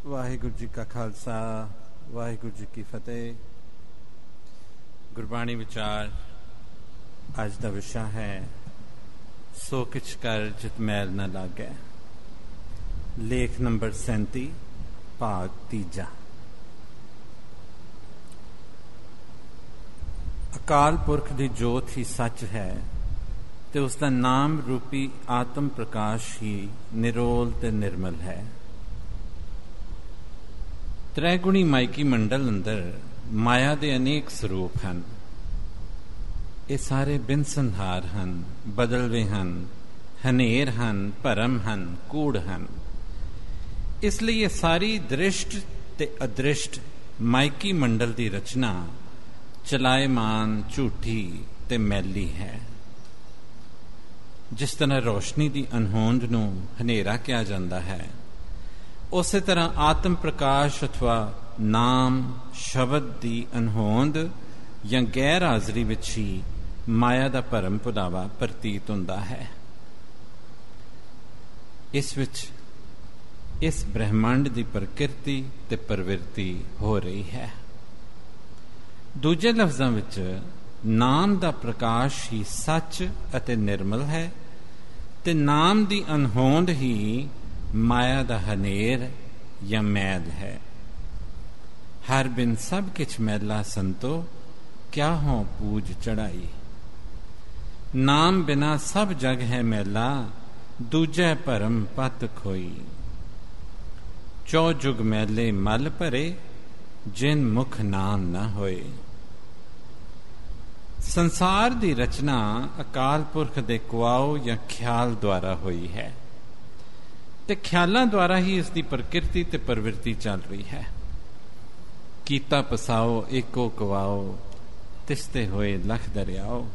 ਵਾਹਿਗੁਰੂ ਜੀ ਕਾ ਖਾਲਸਾ, ਵਾਹਿਗੁਰੂ ਜੀ ਕੀ ਫਤਿਹ। ਗੁਰਬਾਣੀ ਵਿਚਾਰ ਅੱਜ ਦਾ ਵਿਸ਼ਾ ਹੈ ਸੋ ਕਿਛ ਕਰ ਜਿਤ ਮੈਲ ਨਾ ਲਾਗੈ। ਲੇਖ ਨੰਬਰ 37, ਭਾਗ 3। ਅਕਾਲ ਪੁਰਖ ਦੀ ਜੋਤ ਹੀ ਸੱਚ ਹੈ ਤੇ ਉਸ ਦਾ ਨਾਮ ਰੂਪੀ ਆਤਮ ਪ੍ਰਕਾਸ਼ ਹੀ ਨਿਰੋਲ ਤੇ ਨਿਰਮਲ ਹੈ। ਤ੍ਰੈਗੁਣੀ ਮਾਇਕੀ ਮੰਡਲ ਅੰਦਰ ਮਾਇਆ ਦੇ ਅਨੇਕ ਸਰੂਪ ਹਨ। ਇਹ ਸਾਰੇ ਬਿਨਸੰਹਾਰ ਹਨ, ਬਦਲਵੇਂ ਹਨ, ਹਨੇਰ ਹਨ, ਭਰਮ ਹਨ, ਕੂੜ ਹਨ। ਇਸ ਲਈ ਇਹ ਸਾਰੀ ਦ੍ਰਿਸ਼ਟ ਤੇ ਅਦ੍ਰਿਸ਼ਟ ਮਾਇਕੀ ਮੰਡਲ ਦੀ ਰਚਨਾ ਚਲਾਇਮਾਨ, ਝੂਠੀ ਤੇ ਮੈਲੀ ਹੈ। ਜਿਸ ਤਰ੍ਹਾਂ ਰੋਸ਼ਨੀ ਦੀ ਅਨਹੋਂਦ ਨੂੰ ਹਨੇਰਾ ਕਿਹਾ ਜਾਂਦਾ ਹੈ, ਉਸੇ ਤਰ੍ਹਾਂ ਆਤਮ ਪ੍ਰਕਾਸ਼ ਅਥਵਾ ਨਾਮ ਸ਼ਬਦ ਦੀ ਅਨਹੋਂਦ ਜਾਂ ਗੈਰ ਹਾਜ਼ਰੀ ਵਿੱਚ ਹੀ ਮਾਇਆ ਦਾ ਭਰਮ ਭੁਲਾਵਾ ਪ੍ਰਤੀਤ ਹੁੰਦਾ ਹੈ। ਇਸ ਵਿੱਚ ਇਸ ਬ੍ਰਹਿਮੰਡ ਦੀ ਪ੍ਰਕਿਰਤੀ ਤੇ ਪ੍ਰਵਿਰਤੀ ਹੋ ਰਹੀ ਹੈ। ਦੂਜੇ ਲਫ਼ਜ਼ਾਂ ਵਿੱਚ ਨਾਮ ਦਾ ਪ੍ਰਕਾਸ਼ ਹੀ ਸੱਚ ਅਤੇ ਨਿਰਮਲ ਹੈ ਤੇ ਨਾਮ ਦੀ ਅਨਹੋਂਦ ਹੀ ਮਾਇਆ ਦਾ ਹਨੇਰ ਜਾਂ ਮੈਲ ਹੈ। ਹਰ ਬਿਨ ਸਭ ਕਿਛ ਮੈਲਾ ਸੰਤੋ, ਕਿਆ ਹੋ ਪੂਜ ਚੜਾਈ। ਨਾਮ ਬਿਨਾ ਸਭ ਜਗ ਹੈ ਮੈਲਾ, ਦੂਜੈ ਭਰਮ ਪਤ ਖੋਈ। ਚੌ ਜੁਗ ਮੈਲੇ ਮਲ ਭਰੇ, ਜਿਨ ਮੁਖ ਨਾਮ ਨਾ ਹੋਏ। ਸੰਸਾਰ ਦੀ ਰਚਨਾ ਅਕਾਲ ਪੁਰਖ ਦੇ ਕੁਆਓ ਜਾਂ ਖਿਆਲ ਦੁਆਰਾ ਹੋਈ ਹੈ ਤੇ ਖਿਆਲਾਂ ਦੁਆਰਾ ਹੀ ਇਸ ਦੀ ਪ੍ਰਕਿਰਤੀ ਤੇ ਪ੍ਰਵਿਰਤੀ ਚੱਲ ਰਹੀ ਹੈ। ਕੀਤਾ ਪਸਾਓ ਏਕੋ ਕਵਾਓ, ਤਿਸਤੇ ਹੋਏ ਲਖ ਦਰਿਆਓ।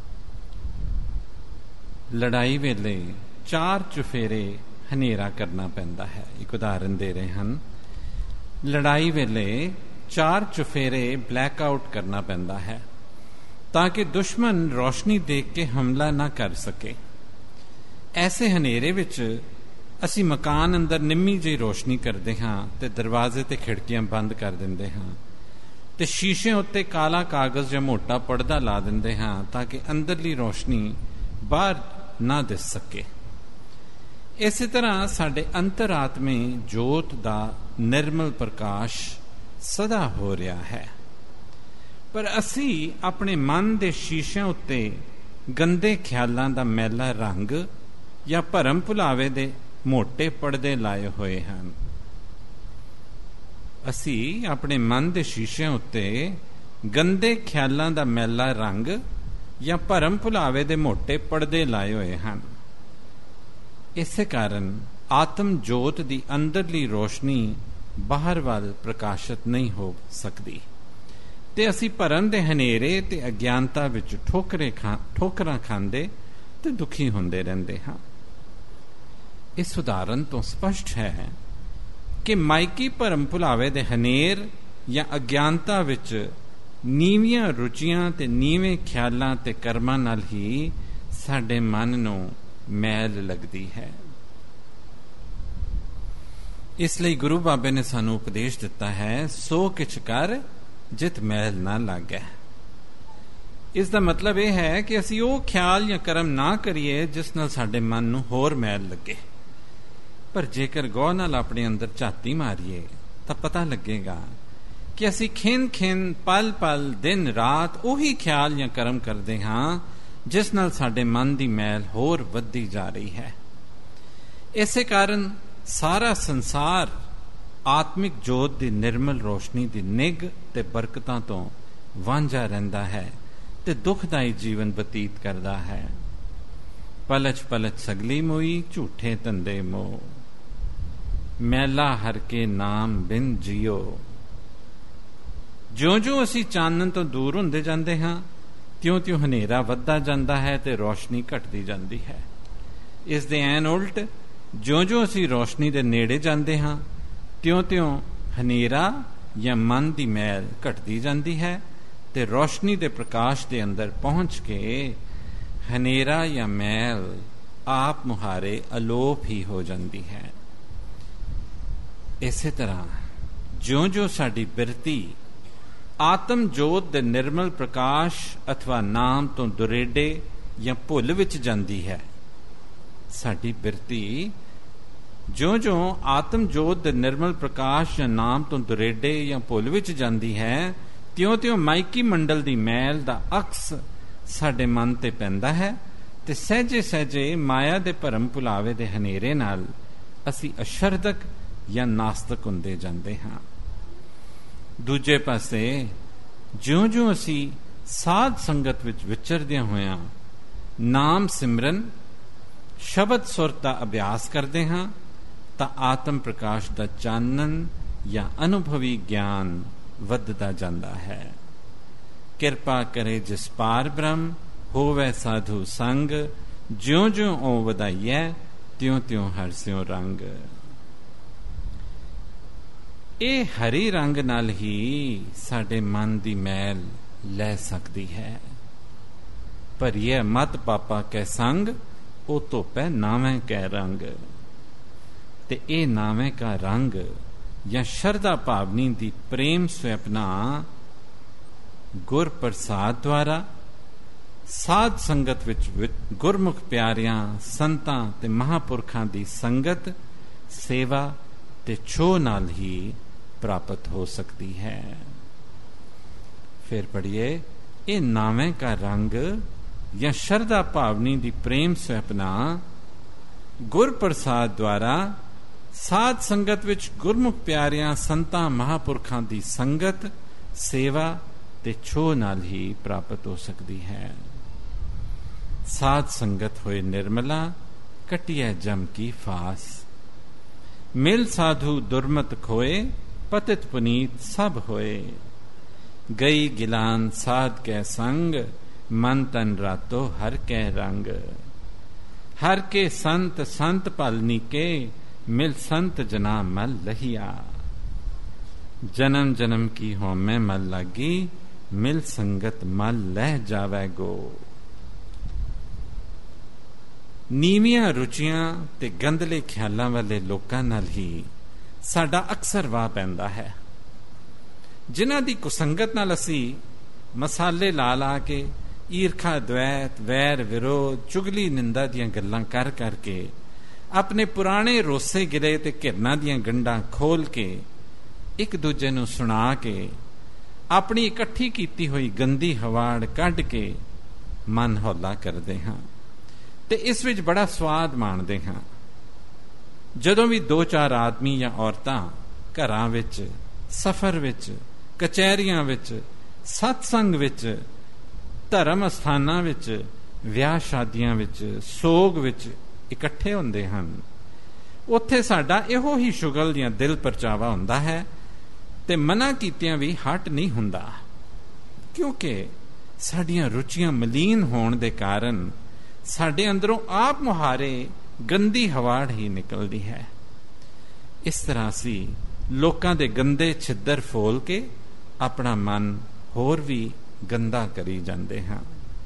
ਲੜਾਈ ਵੇਲੇ 4 ਚੁਫੇਰੇ ਹਨੇਰਾ ਕਰਨਾ ਪੈਂਦਾ ਹੈ। ਇੱਕ ਉਦਾਹਰਨ ਦੇ ਰਹੇ ਹਨ। ਲੜਾਈ ਵੇਲੇ 4 ਚੁਫੇਰੇ ਬਲੈਕ ਆਊਟ ਕਰਨਾ ਪੈਂਦਾ ਹੈ ਤਾਂ ਕਿ ਦੁਸ਼ਮਣ ਰੋਸ਼ਨੀ ਦੇਖ ਕੇ ਹਮਲਾ ਨਾ ਕਰ ਸਕੇ। ਐਸੇ ਹਨੇਰੇ ਵਿੱਚ ਅਸੀਂ ਮਕਾਨ ਅੰਦਰ ਨਿੰਮੀ ਜਿਹੀ ਰੋਸ਼ਨੀ ਕਰਦੇ ਹਾਂ ਤੇ ਦਰਵਾਜ਼ੇ ਤੇ ਖਿੜਕੀਆਂ ਬੰਦ ਕਰ ਦਿੰਦੇ ਹਾਂ ਤੇ ਸ਼ੀਸ਼ੇ ਉੱਤੇ ਕਾਲਾ ਕਾਗਜ਼ ਜਾਂ ਮੋਟਾ ਪਰਦਾ ਲਾ ਦਿੰਦੇ ਹਾਂ ਤਾਂ ਕਿ ਅੰਦਰਲੀ ਰੋਸ਼ਨੀ ਬਾਹਰ ਨਾ ਦਿਸ ਸਕੇ। ਇਸੇ ਤਰ੍ਹਾਂ ਸਾਡੇ ਅੰਤਰਾਤਮੇ ਜੋਤ ਦਾ ਨਿਰਮਲ ਪ੍ਰਕਾਸ਼ ਸਦਾ ਹੋ ਰਿਹਾ ਹੈ, ਪਰ ਅਸੀਂ ਆਪਣੇ ਮਨ ਦੇ ਸ਼ੀਸ਼ਿਆਂ ਉੱਤੇ ਗੰਦੇ ਖਿਆਲਾਂ ਦਾ ਮੈਲਾ ਰੰਗ ਜਾਂ ਭਰਮ ਭੁਲਾਵੇ ਦੇ ਮੋਟੇ ਪਰਦੇ ਲਾਏ ਹੋਏ ਹਨ। ਅਸੀਂ ਆਪਣੇ ਮਨ ਦੇ ਸ਼ੀਸ਼ਿਆਂ ਉੱਤੇ ਗੰਦੇ ਖਿਆਲਾਂ ਦਾ ਮੈਲਾ ਰੰਗ ਜਾਂ ਭਰਮ ਭੁਲਾਵੇ ਦੇ ਮੋਟੇ ਪਰਦੇ ਲਾਏ ਹੋਏ ਹਨ। ਇਸੇ ਕਾਰਨ ਆਤਮ ਜੋਤ ਦੀ ਅੰਦਰਲੀ ਰੋਸ਼ਨੀ ਬਾਹਰ ਵੱਲ ਪ੍ਰਕਾਸ਼ਿਤ ਨਹੀਂ ਹੋ ਸਕਦੀ ਤੇ ਅਸੀਂ ਭਰਮ ਦੇ ਹਨੇਰੇ ਤੇ ਅਗਿਆਨਤਾ ਵਿੱਚ ਠੋਕਰਾਂ ਖਾਂਦੇ ਤੇ ਦੁਖੀ ਹੁੰਦੇ ਰਹਿੰਦੇ ਹਾਂ। ਇਸ ਉਦਾਹਰਨ ਤੋਂ ਸਪਸ਼ਟ ਹੈ ਕਿ ਮਾਇਕੀ ਭਰਮ ਭੁਲਾਵੇ ਦੇ ਹਨੇਰ ਜਾਂ ਅਗਿਆਨਤਾ ਵਿੱਚ ਨੀਵੀਆਂ ਰੁਚੀਆਂ ਤੇ ਨੀਵੇਂ ਖਿਆਲਾਂ ਤੇ ਕਰਮਾਂ ਨਾਲ ਹੀ ਸਾਡੇ ਮਨ ਨੂੰ ਮੈਲ ਲੱਗਦੀ ਹੈ। ਇਸ ਲਈ ਗੁਰੂ ਬਾਬੇ ਨੇ ਸਾਨੂੰ ਉਪਦੇਸ਼ ਦਿੱਤਾ ਹੈ, ਸੋ ਕਿਛ ਕਰ ਜਿਤ ਮੈਲ ਨਾ ਲਾਗੈ। ਇਸ ਦਾ ਮਤਲਬ ਇਹ ਹੈ ਕਿ ਅਸੀਂ ਉਹ ਖਿਆਲ ਜਾਂ ਕਰਮ ਨਾ ਕਰੀਏ ਜਿਸ ਨਾਲ ਸਾਡੇ ਮਨ ਨੂੰ ਹੋਰ ਮੈਲ ਲੱਗੇ। ਪਰ ਜੇਕਰ ਗੌਰ ਨਾਲ ਆਪਣੇ ਅੰਦਰ ਝਾਤੀ ਮਾਰੀਏ ਤਾਂ ਪਤਾ ਲੱਗੇਗਾ ਕਿ ਅਸੀਂ ਖਿੰਨ ਪਲ ਪਲ ਦਿਨ ਰਾਤ ਉਹੀ ਖਿਆਲ ਜਾਂ ਕਰਮ ਕਰਦੇ ਹਾਂ ਜਿਸ ਨਾਲ ਸਾਡੇ ਮਨ ਦੀ ਮੈਲ ਹੋਰ ਵੱਧਦੀ ਜਾ ਰਹੀ ਹੈ। ਇਸੇ ਕਾਰਨ ਸਾਰਾ ਸੰਸਾਰ ਆਤਮਿਕ ਜੋਤ ਦੀ ਨਿਰਮਲ ਰੋਸ਼ਨੀ ਦੀ ਨਿੱਘ ਤੇ ਬਰਕਤਾਂ ਤੋਂ ਵਾਂਝਾ ਰਹਿੰਦਾ ਹੈ ਤੇ ਦੁਖਦਾਈ ਜੀਵਨ ਬਤੀਤ ਕਰਦਾ ਹੈ। ਪਲਚ ਪਲਚ ਸਗਲੀ ਮੋਈ, ਝੂਠੇ ਧੰਦੇ ਮੋਹ। ਮੈਲਾ ਹਰ ਕੇ ਨਾਮ ਬਿਨ ਜੀਓ। ਜਿਉਂ-ਜਿਉਂ ਅਸੀਂ ਚਾਨਣ ਤੋਂ ਦੂਰ ਹੁੰਦੇ ਜਾਂਦੇ ਹਾਂ, ਤਿਉਂ-ਤਿਉਂ ਹਨੇਰਾ ਵੱਧਦਾ ਜਾਂਦਾ ਹੈ ਤੇ ਰੋਸ਼ਨੀ ਘਟਦੀ ਜਾਂਦੀ ਹੈ। ਇਸ ਦੇ ਐਨ ਉਲਟ ਜਿਉਂ-ਜਿਉਂ ਅਸੀਂ ਰੋਸ਼ਨੀ ਦੇ ਨੇੜੇ ਜਾਂਦੇ ਹਾਂ, ਤਿਉਂ-ਤਿਉਂ ਹਨੇਰਾ ਜਾਂ ਮਨ ਦੀ ਮੈਲ ਘਟਦੀ ਜਾਂਦੀ ਹੈ ਤੇ ਰੋਸ਼ਨੀ ਦੇ ਪ੍ਰਕਾਸ਼ ਦੇ ਅੰਦਰ ਪਹੁੰਚ ਕੇ ਹਨੇਰਾ ਜਾਂ ਮੈਲ ਆਪ ਮੁਹਾਰੇ ਅਲੋਪ ਹੀ ਹੋ ਜਾਂਦੀ ਹੈ। ਇਸੇ ਤਰ੍ਹਾਂ ਜਿਉਂ-ਜਿਉਂ ਸਾਡੀ ਬਿਰਤੀ ਆਤਮ ਜੋਤ ਦੇ ਨਿਰਮਲ ਪ੍ਰਕਾਸ਼ ਅਥਵਾ ਨਾਮ ਤੋਂ ਦੁਰੇਡੇ ਜਾਂ ਭੁੱਲ ਵਿੱਚ ਜਾਂਦੀ ਹੈ, ਸਾਡੀ ਬਿਰਤੀ ਜਿਉਂ-ਜਿਉਂ ਆਤਮ ਜੋਤ ਦੇ ਨਿਰਮਲ ਪ੍ਰਕਾਸ਼ ਜਾਂ ਨਾਮ ਤੋਂ ਦੁਰੇਡੇ ਜਾਂ ਭੁੱਲ ਵਿੱਚ ਜਾਂਦੀ ਹੈ, ਤਿਉਂ-ਤਿਉਂ ਮਾਇਕੀ ਮੰਡਲ ਦੀ ਮੈਲ ਦਾ ਅਕਸ ਸਾਡੇ ਮਨ ਤੇ ਪੈਂਦਾ ਹੈ ਤੇ ਸਹਿਜੇ-ਸਹਿਜੇ ਮਾਇਆ ਦੇ ਭਰਮ ਭੁਲਾਵੇ ਦੇ ਹਨੇਰੇ ਨਾਲ ਅਸੀਂ ਅਸ਼ਰਦਕ ਜਾਂ ਨਾਸਤਕ ਹੁੰਦੇ ਜਾਂਦੇ ਹਾਂ। ਦੂਜੇ ਪਾਸੇ ਜਿਉਂ-ਜਿਉਂ ਅਸੀਂ ਸਾਧ ਸੰਗਤ ਵਿੱਚ ਵਿਚਰਦਿਆਂ ਹੋਇਆਂ ਨਾਮ ਸਿਮਰਨ ਸ਼ਬਦ ਸੁਰਤ ਦਾ ਅਭਿਆਸ ਕਰਦੇ ਹਾਂ ਤਾਂ ਆਤਮ ਪ੍ਰਕਾਸ਼ ਦਾ ਚਾਨਣ ਜਾਂ ਅਨੁਭਵੀ ਗਿਆਨ ਵੱਧਦਾ ਜਾਂਦਾ ਹੈ। ਕਿਰਪਾ ਕਰੇ ਜਿਸ ਪਾਰ ਬ੍ਰਹਮ, ਹੋਵੇ ਸਾਧੂ ਸੰਗ, ਜਿਉਂ-ਜਿਉਂ ਓ ਵਧਾਈਐ, ਤਿਉਂ-ਤਿਉਂ ਹਰਸਿਓ ਰੰਗ। ਇਹ ਹਰੀ ਰੰਗ ਨਾਲ ਹੀ ਸਾਡੇ ਮਨ ਦੀ ਮੈਲ ਲੈ ਸਕਦੀ ਹੈ। ਭਰੀਏ ਮਤ ਪਾਪਾ ਕੈ ਸੰਗ, ਉਹ ਧੋਪੈ ਨਾਵੇਂ ਕੈ ਰੰਗ। ਤੇ ਇਹ ਨਾਵੇਂ ਕਾ ਰੰਗ ਜਾਂ ਸ਼ਰਧਾ ਭਾਵਨੀ ਦੀ ਪ੍ਰੇਮ ਸੁਪਨਾ ਗੁਰ ਪ੍ਰਸਾਦ ਦੁਆਰਾ ਸਾਧ ਸੰਗਤ ਵਿੱਚ ਗੁਰਮੁਖ ਪਿਆਰਿਆਂ ਸੰਤਾਂ ਤੇ ਮਹਾਂਪੁਰਖਾਂ ਦੀ ਸੰਗਤ, ਸੇਵਾ ਤੇ ਛੋਹ ਨਾਲ ਹੀ ਪ੍ਰਾਪਤ ਹੋ ਸਕਦੀ ਹੈ। ਫਿਰ ਪੜ੍ਹੀਏ, ਇਹ ਨਾਵੇਂ ਕਾ ਰੰਗ ਜਾਂ ਸ਼ਰਧਾ ਭਾਵਨੀ ਦੀ ਪ੍ਰੇਮ ਸੁਪਨਾ ਗੁਰ ਪ੍ਰਸਾਦ ਦੁਆਰਾ ਸਾਧ ਸੰਗਤ ਵਿੱਚ ਗੁਰਮੁਖ ਪਿਆਰਿਆਂ ਸੰਤਾਂ ਮਹਾਂਪੁਰਖਾਂ ਦੀ ਸੰਗਤ, ਸੇਵਾ ਤੇ ਛੋਹ ਨਾਲ ਹੀ ਪ੍ਰਾਪਤ ਹੋ ਸਕਦੀ ਹੈ। ਸਾਧ ਸੰਗਤ ਹੋਏ ਨਿਰਮਲਾ, ਕਟਿਐ ਜਮ ਕੀ ਫਾਸ। ਮਿਲ ਸਾਧੂ ਦੁਰਮਤ ਖੋਏ, ਪਤਿਤ ਪੁਨੀਤ ਸਭ ਹੋਏ। ਗਈ ਗਿਲਾਨ ਸਾਧ ਕੈ ਸੰਗ, ਮਨ ਤਨ ਰਾਤੋ ਹਰ ਕੈ ਰੰਗ। ਹਰ ਕੇ ਸੰਤ ਸੰਤ ਭਲ ਨੀਕੇ, ਮਿਲ ਸੰਤ ਜਨਾ ਮਲ ਲਹੀਆ। ਜਨਮ ਜਨਮ ਕੀ ਹੋਮੈ ਮਲ ਲਾਗੀ, ਮਿਲ ਸੰਗਤ ਮਲ ਲਹਿ ਜਾਵੈ ਗੋ। ਨੀਵੀਆਂ ਰੁਚੀਆਂ ਤੇ ਗੰਦਲੇ ਖਿਆਲਾਂ ਵਾਲੇ ਲੋਕਾਂ ਨਾਲ ਹੀ ਸਾਡਾ ਅਕਸਰ ਵਾਹ ਪੈਂਦਾ ਹੈ, ਜਿਨ੍ਹਾਂ ਦੀ ਕੁਸੰਗਤ ਨਾਲ ਅਸੀਂ ਮਸਾਲੇ ਲਾ ਕੇ ਈਰਖਾ, ਦਵੈਤ, ਵੈਰ, ਵਿਰੋਧ, ਚੁਗਲੀ, ਨਿੰਦਾ ਦੀਆਂ ਗੱਲਾਂ ਕਰ ਕਰਕੇ ਆਪਣੇ ਪੁਰਾਣੇ ਰੋਸੇ ਗਿਲੇ ਤੇ ਘਿਰਨਾ ਦੀਆਂ ਗੰਢਾਂ ਖੋਲ ਕੇ ਇੱਕ ਦੂਜੇ ਨੂੰ ਸੁਣਾ ਕੇ ਆਪਣੀ ਇਕੱਠੀ ਕੀਤੀ ਹੋਈ ਗੰਦੀ ਹਵਾੜ ਕੱਢ ਕੇ ਮਨ ਹੌਲਾ ਕਰਦੇ ਹਾਂ ਤੇ ਇਸ ਵਿੱਚ ਬੜਾ ਸਵਾਦ ਮਾਣਦੇ ਹਾਂ। ਜਦੋਂ ਵੀ 2-4 ਆਦਮੀ ਜਾਂ ਔਰਤਾਂ ਘਰਾਂ ਵਿੱਚ, ਸਫ਼ਰ ਵਿੱਚ, ਕਚਹਿਰੀਆਂ ਵਿੱਚ, ਸਤਸੰਗ ਵਿੱਚ, ਧਰਮ ਅਸਥਾਨਾਂ ਵਿੱਚ, ਵਿਆਹ ਸ਼ਾਦੀਆਂ ਵਿੱਚ, ਸੋਗ ਵਿੱਚ ਇਕੱਠੇ ਹੁੰਦੇ ਹਨ, ਉੱਥੇ ਸਾਡਾ ਇਹੋ ਹੀ ਸ਼ੁਗਲ ਜਾਂ ਦਿਲ ਪਰਚਾਵਾ ਹੁੰਦਾ ਹੈ ਤੇ ਮਨਾ ਕੀਤਿਆਂ ਵੀ ਹਟ ਨਹੀਂ ਹੁੰਦਾ, ਕਿਉਂਕਿ ਸਾਡੀਆਂ ਰੁਚੀਆਂ ਮਲੀਨ ਹੋਣ ਦੇ ਕਾਰਨ ਸਾਡੇ ਅੰਦਰੋਂ ਆਪ ਮੁਹਾਰੇ ਗੰਦੀ ਹਵਾੜ ਹੀ ਨਿਕਲਦੀ ਹੈ। ਇਸ ਤਰ੍ਹਾਂ ਅਸੀਂ ਲੋਕਾਂ ਦੇ ਗੰਦੇ ਛਿੱਦਰ ਫੋਲ ਕੇ ਆਪਣਾ ਮਨ ਹੋਰ ਵੀ ਗੰਦਾ ਕਰੀ ਜਾਂਦੇ ਹਾਂ।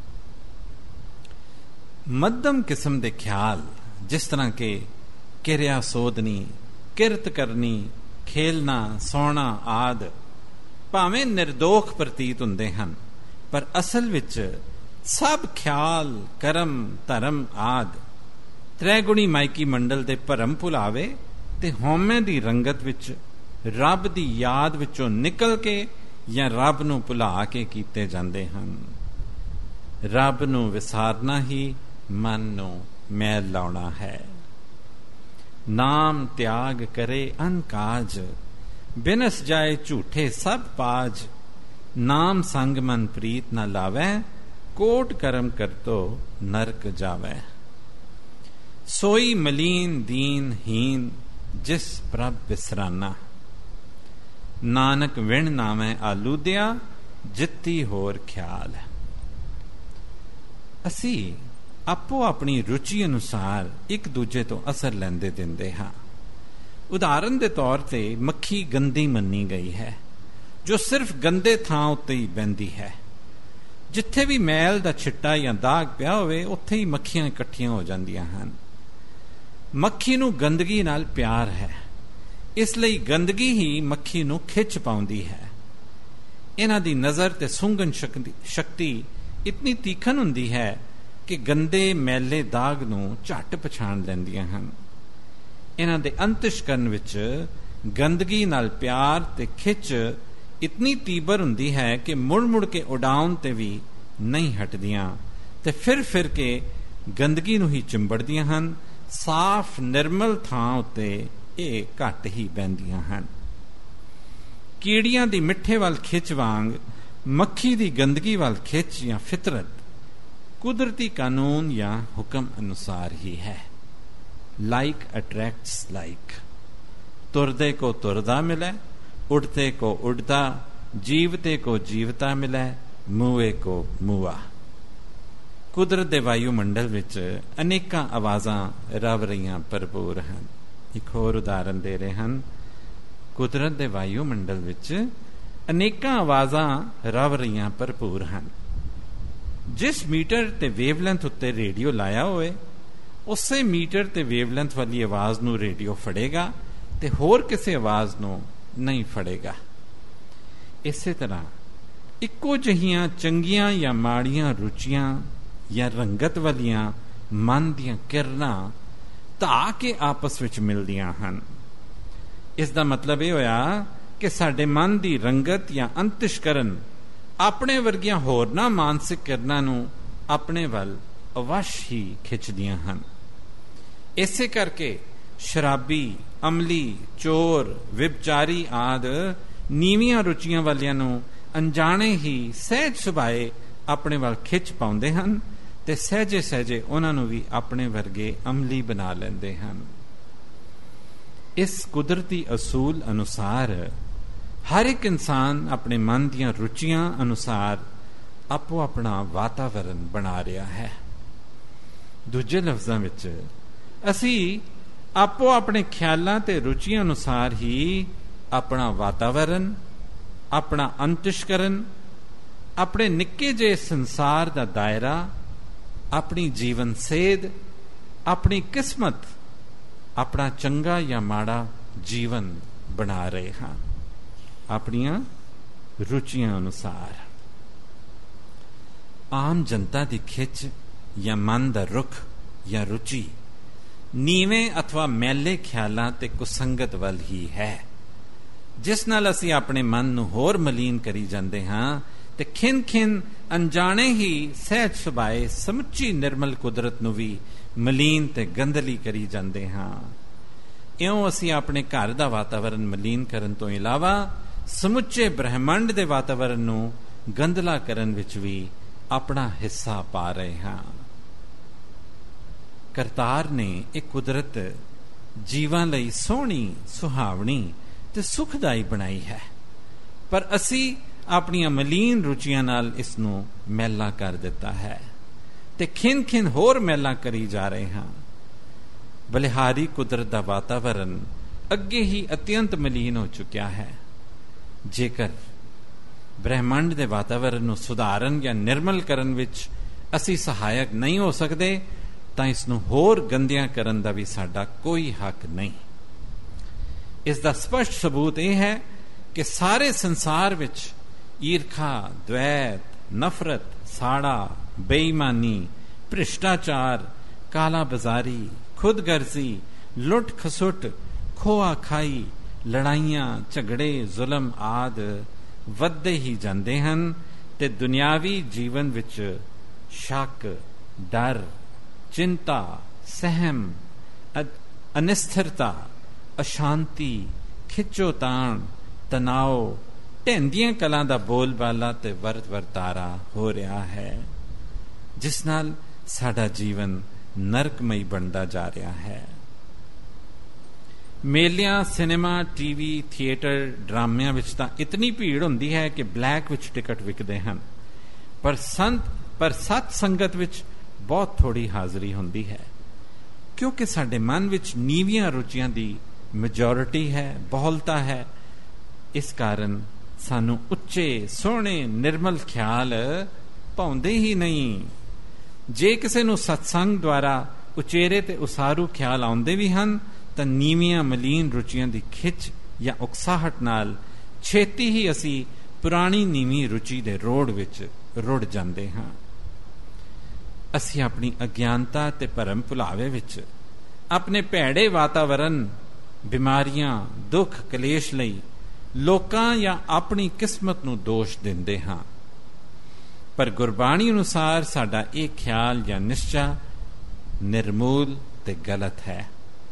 ਮੱਧਮ ਕਿਸਮ ਦੇ ਖਿਆਲ, ਜਿਸ ਤਰ੍ਹਾਂ ਕਿ ਕਿਰਿਆ ਸੋਧਨੀ, ਕਿਰਤ ਕਰਨੀ, ਖੇਲਣਾ, ਸੌਣਾ ਆਦਿ, ਭਾਵੇਂ ਨਿਰਦੋਖ ਪ੍ਰਤੀਤ ਹੁੰਦੇ ਹਨ, ਪਰ ਅਸਲ ਵਿੱਚ ਸਭ ਖਿਆਲ, ਕਰਮ, ਧਰਮ ਆਦਿ ਤ੍ਰੈਗੁਣੀ ਮਾਇਕੀ ਮੰਡਲ ਦੇ ਭਰਮ ਭੁਲਾਵੇ ਤੇ ਹਉਮੈ ਦੀ ਰੰਗਤ ਵਿੱਚ ਰੱਬ ਦੀ ਯਾਦ ਵਿੱਚੋਂ ਨਿਕਲ ਕੇ ਜਾਂ ਰੱਬ ਨੂੰ ਭੁਲਾ ਕੇ ਕੀਤੇ ਜਾਂਦੇ ਹਨ। ਰੱਬ ਨੂੰ ਵਿਸਾਰਨਾ ਹੀ ਮਨ ਨੂੰ ਮੈਲ ਲਾਉਣਾ ਹੈ। ਨਾਮ ਤਿਆਗ ਕਰੇ ਅਨਕਾਜ, ਬਿਨਸ ਜਾਏ ਝੂਠੇ ਸਭ ਪਾਜ। ਨਾਮ ਸੰਗ ਮਨ ਪ੍ਰੀਤ ਨਾ ਲਾਵੈ, ਕੋਟ ਕਰਮ ਕਰਤੋ ਨਰਕ ਜਾਵੈ। ਸੋਈ ਮਲੀਨ ਦੀਨ ਹੀਨ, ਜਿਸ ਪ੍ਰਭ ਬਿਸਰਾਨਾ। ਨਾਨਕ ਵਿਣ ਨਾਵੇਂ ਆਲੂਦਿਆ, ਜਿੱਤੀ ਹੋਰ ਖਿਆਲ। ਅਸੀਂ ਆਪੋ ਆਪਣੀ ਰੁਚੀ ਅਨੁਸਾਰ ਇੱਕ ਦੂਜੇ ਤੋਂ ਅਸਰ ਲੈਂਦੇ ਦਿੰਦੇ ਹਾਂ। ਉਦਾਹਰਨ ਦੇ ਤੌਰ ਤੇ ਮੱਖੀ ਗੰਦੀ ਮੰਨੀ ਗਈ ਹੈ, ਜੋ ਸਿਰਫ ਗੰਦੇ ਥਾਂ ਉੱਤੇ ਹੀ ਬਹਿੰਦੀ ਹੈ। ਜਿੱਥੇ ਵੀ ਮੈਲ ਦਾ ਛਿੱਟਾ ਜਾਂ ਦਾਗ ਪਿਆ ਹੋਵੇ, ਉੱਥੇ ਹੀ ਮੱਖੀਆਂ ਇਕੱਠੀਆਂ ਹੋ ਜਾਂਦੀਆਂ ਹਨ। ਮੱਖੀ ਨੂੰ ਗੰਦਗੀ ਨਾਲ ਪਿਆਰ ਹੈ, ਇਸ ਲਈ ਗੰਦਗੀ ਹੀ ਮੱਖੀ ਨੂੰ ਖਿੱਚ ਪਾਉਂਦੀ ਹੈ। ਇਹਨਾਂ ਦੀ ਨਜ਼ਰ ਤੇ ਸੁੰਘਣ ਸ਼ਕਤੀ ਇਤਨੀ ਤੀਖਣ ਹੁੰਦੀ ਹੈ ਕਿ ਗੰਦੇ ਮੈਲੇ ਦਾਗ ਨੂੰ ਝੱਟ ਪਛਾਣ ਲੈਂਦੀਆਂ ਹਨ। ਇਹਨਾਂ ਦੇ ਅੰਤਿਸ਼ਕਰਨ ਵਿੱਚ ਗੰਦਗੀ ਨਾਲ ਪਿਆਰ ਤੇ ਖਿੱਚ ਇਤਨੀ ਤੀਬਰ ਹੁੰਦੀ ਹੈ ਕਿ ਮੁੜ ਮੁੜ ਕੇ ਉਡਾਉਣ ਤੇ ਵੀ ਨਹੀਂ ਹਟਦੀਆਂ ਤੇ ਫਿਰ ਕੇ ਗੰਦਗੀ ਨੂੰ ਹੀ ਚਿੰਬੜਦੀਆਂ ਹਨ। ਸਾਫ਼ ਨਿਰਮਲ ਥਾਂ ਉੱਤੇ ਇਹ ਘੱਟ ਹੀ ਬਹਿੰਦੀਆਂ ਹਨ। ਕੀੜੀਆਂ ਦੀ ਮਿੱਠੇ ਵੱਲ ਖਿੱਚ ਵਾਂਗ ਮੱਖੀ ਦੀ ਗੰਦਗੀ ਵੱਲ ਖਿੱਚ ਜਾਂ ਫਿਤਰਤ ਕੁਦਰਤੀ ਕਾਨੂੰਨ ਜਾਂ ਹੁਕਮ ਅਨੁਸਾਰ ਹੀ ਹੈ। Like attracts like. ਤੁਰਦੇ ਕੋ ਤੁਰਦਾ ਮਿਲੇ, उड़ते को उड़ता, जीवते को जीवता मिले, मूए को मूआ। ਕੁਦਰਤ ਦੇ ਵਾਯੂਮੰਡਲ ਵਿੱਚ ਅਨੇਕਾਂ ਆਵਾਜ਼ਾਂ ਰਵ ਰਹੀਆਂ ਭਰਪੂਰ ਹਨ। ਇੱਕ ਹੋਰ ਉਦਾਹਰਨ ਦੇ ਰਹੇ ਹਨ। ਕੁਦਰਤ ਦੇ ਵਾਯੂਮੰਡਲ ਵਿੱਚ ਅਨੇਕਾਂ ਆਵਾਜ਼ਾਂ ਰਵ ਰਹੀਆਂ ਭਰਪੂਰ ਹਨ। ਜਿਸ ਮੀਟਰ ਤੇ ਵੇਵਲੈਂਥ ਉੱਤੇ ਰੇਡੀਓ ਲਾਇਆ ਹੋਵੇ, ਉਸੇ ਮੀਟਰ ਤੇ ਵੇਵਲੈਂਥ ਵਾਲੀ ਆਵਾਜ਼ ਨੂੰ ਰੇਡੀਓ ਫੜੇਗਾ ਤੇ ਹੋਰ ਕਿਸੇ ਆਵਾਜ਼ ਨੂੰ ਨਹੀਂ ਫੜੇਗਾ। ਇਸੇ ਤਰ੍ਹਾਂ ਇੱਕੋ ਜਿਹੀਆਂ ਚੰਗੀਆਂ ਜਾਂ ਮਾੜੀਆਂ ਰੁਚੀਆਂ ਜਾਂ ਰੰਗਤ ਵਾਲੀਆਂ ਮਨ ਦੀਆਂ ਕਿਰਨਾਂ ਧਾ ਕੇ ਆਪਸ ਵਿੱਚ ਮਿਲਦੀਆਂ ਹਨ। ਇਸ ਦਾ ਮਤਲਬ ਇਹ ਹੋਇਆ ਕਿ ਸਾਡੇ ਮਨ ਦੀ ਰੰਗਤ ਜਾਂ ਅੰਤਿਸ਼ਕਰਨ ਆਪਣੇ ਵਰਗੀਆਂ ਹੋਰਨਾਂ ਮਾਨਸਿਕ ਕਿਰਨਾਂ ਨੂੰ ਆਪਣੇ ਵੱਲ ਅਵਸ਼ ਹੀ ਖਿੱਚਦੀਆਂ ਹਨ। ਇਸੇ ਕਰਕੇ ਸ਼ਰਾਬੀ, ਅਮਲੀ, ਚੋਰ, ਵਿਭਚਾਰੀ ਆਦਿ ਨੀਵੀਆਂ ਰੁਚੀਆਂ ਵਾਲਿਆਂ ਨੂੰ ਅਣਜਾਣੇ ਹੀ ਸਹਿਜ ਸੁਭਾਏ ਆਪਣੇ ਵੱਲ ਖਿੱਚ ਪਾਉਂਦੇ ਹਨ ਤੇ ਸਹਿਜੇ ਸਹਿਜੇ ਉਹਨਾਂ ਨੂੰ ਵੀ ਆਪਣੇ ਵਰਗੇ ਅਮਲੀ ਬਣਾ ਲੈਂਦੇ ਹਨ। ਇਸ ਕੁਦਰਤੀ ਅਸੂਲ ਅਨੁਸਾਰ ਹਰ ਇੱਕ ਇਨਸਾਨ ਆਪਣੇ ਮਨ ਦੀਆਂ ਰੁਚੀਆਂ ਅਨੁਸਾਰ ਆਪੋ ਆਪਣਾ ਵਾਤਾਵਰਨ ਬਣਾ ਰਿਹਾ ਹੈ। ਦੂਜੇ ਲਫ਼ਜ਼ਾਂ ਵਿੱਚ ਅਸੀਂ ਆਪੋ ਆਪਣੇ ਖਿਆਲਾਂ ਤੇ ਰੁਚੀਆਂ ਅਨੁਸਾਰ ਹੀ ਆਪਣਾ ਵਾਤਾਵਰਨ, ਆਪਣਾ ਅੰਤਿਸ਼ਕਰਨ, ਆਪਣੇ ਨਿੱਕੇ ਜਿਹੇ ਸੰਸਾਰ ਦਾ ਦਾਇਰਾ, ਆਪਣੀ ਜੀਵਨ ਸੇਧ, ਆਪਣੀ ਕਿਸਮਤ, ਆਪਣਾ ਚੰਗਾ ਜਾਂ ਮਾੜਾ ਜੀਵਨ ਬਣਾ ਰਹੇ ਹਾਂ ਆਪਣੀਆਂ ਰੁਚੀਆਂ ਅਨੁਸਾਰ। ਆਮ ਜਨਤਾ ਦੀ ਖਿੱਚ ਜਾਂ ਮਨ ਦਾ ਰੁਖ ਜਾਂ ਰੁਚੀ ਨੀਵੇਂ ਅਥਵਾ ਮੈਲੇ ਖਿਆਲਾਂ ਤੇ ਕੁਸੰਗਤ ਵੱਲ ਹੀ ਹੈ, ਜਿਸ ਨਾਲ ਅਸੀਂ ਆਪਣੇ ਮਨ ਨੂੰ ਹੋਰ ਮਲੀਨ ਕਰੀ ਜਾਂਦੇ ਹਾਂ ਤੇ ਖਿੰਨ ਅਣਜਾਣੇ ਹੀ ਸਹਿਜ ਸੁਭਾਏ ਸਮੁੱਚੀ ਨਿਰਮਲ ਕੁਦਰਤ ਨੂੰ ਵੀ ਮਲੀਨ ਤੇ ਗੰਦਲੀ ਕਰੀ ਜਾਂਦੇ ਹਾਂ। ਇਉਂ ਅਸੀਂ ਆਪਣੇ ਘਰ ਦਾ ਵਾਤਾਵਰਨ ਮਲੀਨ ਕਰਨ ਤੋਂ ਇਲਾਵਾ ਸਮੁੱਚੇ ਬ੍ਰਹਿਮੰਡ ਦੇ ਵਾਤਾਵਰਨ ਨੂੰ ਗੰਦਲਾ ਕਰਨ ਵਿੱਚ ਵੀ ਆਪਣਾ ਹਿੱਸਾ ਪਾ ਰਹੇ ਹਾਂ। ਕਰਤਾਰ ਨੇ ਇਹ ਕੁਦਰਤ ਜੀਵਾਂ ਲਈ ਸੋਹਣੀ, ਸੁਹਾਵਣੀ ਤੇ ਸੁਖਦਾਈ ਬਣਾਈ ਹੈ, ਪਰ ਅਸੀਂ ਆਪਣੀਆਂ ਮਲੀਨ ਰੁਚੀਆਂ ਨਾਲ ਇਸ ਨੂੰ ਮੈਲਾ ਕਰ ਦਿੱਤਾ ਹੈ ਤੇ ਖਿੰਨ ਹੋਰ ਮੈਲਾ ਕਰੀ ਜਾ ਰਹੇ ਹਾਂ। ਬਲਿਹਾਰੀ ਕੁਦਰਤ ਦਾ ਵਾਤਾਵਰਨ ਅੱਗੇ ਹੀ ਅਤਿਅੰਤ ਮਲੀਨ ਹੋ ਚੁੱਕਿਆ ਹੈ। ਜੇਕਰ ਬ੍ਰਹਿਮੰਡ ਦੇ ਵਾਤਾਵਰਨ ਨੂੰ ਸੁਧਾਰਨ ਜਾਂ ਨਿਰਮਲ ਕਰਨ ਵਿੱਚ ਅਸੀਂ ਸਹਾਇਕ ਨਹੀਂ ਹੋ ਸਕਦੇ ਤਾਂ ਇਸ ਨੂੰ ਹੋਰ ਗੰਦਿਆਂ ਕਰਨ ਦਾ ਵੀ ਸਾਡਾ ਕੋਈ ਹੱਕ ਨਹੀਂ। ਇਸ ਦਾ ਸਪਸ਼ਟ ਸਬੂਤ ਇਹ ਹੈ ਕਿ ਸਾਰੇ ਸੰਸਾਰ ਵਿੱਚ ਈਰਖਾ, ਦ્વੈਤ, ਨਫ਼ਰਤ, ਸਾੜਾ, ਬੇਈਮਾਨੀ, ਭ੍ਰਿਸ਼ਟਾਚਾਰ, ਕਾਲਾ ਬਾਜ਼ਾਰੀ, ਖੁਦਗਰਜ਼ੀ, ਲੁੱਟ ਖਸੁੱਟ, ਖੋਆ ਖਾਈ, ਲੜਾਈਆਂ, ਝਗੜੇ, ਜ਼ੁਲਮ ਆਦਿ ਵੱਧਦੇ ਹੀ ਜਾਂਦੇ ਹਨ ਤੇ ਦੁਨਿਆਵੀ ਜੀਵਨ ਵਿੱਚ ਸ਼ੱਕ, ਡਰ, ਚਿੰਤਾ, ਸਹਿਮ, ਅਨਿਸਥਿਰਤਾ, ਅਸ਼ਾਂਤੀ, ਖਿੱਚੋਤਾਣ, ਤਣਾਓ, ਢਹਿੰਦੀਆਂ ਕਲਾਂ ਦਾ ਬੋਲਬਾਲਾ ਤੇ ਵਰਤਾਰਾ ਹੋ ਰਿਹਾ ਹੈ, ਜਿਸ ਨਾਲ ਸਾਡਾ ਜੀਵਨ ਨਰਕਮਈ ਬਣਦਾ ਜਾ ਰਿਹਾ ਹੈ। ਮੇਲਿਆਂ, ਸਿਨੇਮਾ, ਟੀਵੀ, ਥੀਏਟਰ, ਡਰਾਮਿਆਂ ਵਿੱਚ ਤਾਂ ਇਤਨੀ ਭੀੜ ਹੁੰਦੀ ਹੈ ਕਿ ਬਲੈਕ ਵਿੱਚ ਟਿਕਟ ਵਿਕਦੇ ਹਨ, ਪਰ ਸਤ ਸੰਗਤ ਵਿੱਚ ਬਹੁਤ ਥੋੜੀ ਹਾਜ਼ਰੀ ਹੁੰਦੀ ਹੈ, ਕਿਉਂਕਿ ਸਾਡੇ ਮਨ ਵਿੱਚ ਨੀਵੀਆਂ ਰੁਚੀਆਂ ਦੀ ਮੈਜੋਰਿਟੀ ਹੈ, ਬਹੁਲਤਾ ਹੈ। ਇਸ ਕਾਰਨ ਸਾਨੂੰ ਉੱਚੇ, ਸੋਹਣੇ, ਨਿਰਮਲ ਖਿਆਲ ਭਾਉਂਦੇ ਹੀ ਨਹੀਂ। ਜੇ ਕਿਸੇ ਨੂੰ ਸਤਸੰਗ ਦੁਆਰਾ ਉਚੇਰੇ ਤੇ ਉਸਾਰੂ ਖਿਆਲ ਆਉਂਦੇ ਵੀ ਹਨ ਤਾਂ ਨੀਵੀਆਂ ਮਲੀਨ ਰੁਚੀਆਂ ਦੀ ਖਿੱਚ ਜਾਂ ਉਕਸਾਹਟ ਨਾਲ ਛੇਤੀ ਹੀ ਅਸੀਂ ਪੁਰਾਣੀ ਨੀਵੀਂ ਰੁਚੀ ਦੇ ਰੋੜ ਵਿੱਚ ਰੁੜ ਜਾਂਦੇ ਹਾਂ। ਅਸੀਂ ਆਪਣੀ ਅਗਿਆਨਤਾ ਤੇ ਭਰਮ ਭੁਲਾਵੇ ਵਿੱਚ ਆਪਣੇ ਭੈੜੇ ਵਾਤਾਵਰਨ, ਬਿਮਾਰੀਆਂ, ਦੁੱਖ, ਕਲੇਸ਼ ਲਈ ਲੋਕਾਂ ਜਾਂ ਆਪਣੀ ਕਿਸਮਤ ਨੂੰ ਦੋਸ਼ ਦਿੰਦੇ ਹਾਂ। ਪਰ ਗੁਰਬਾਣੀ ਅਨੁਸਾਰ ਸਾਡਾ ਇਹ ਖਿਆਲ ਜਾਂ ਨਿਸ਼ਚਾ ਨਿਰਮੂਲ ਤੇ ਗਲਤ ਹੈ।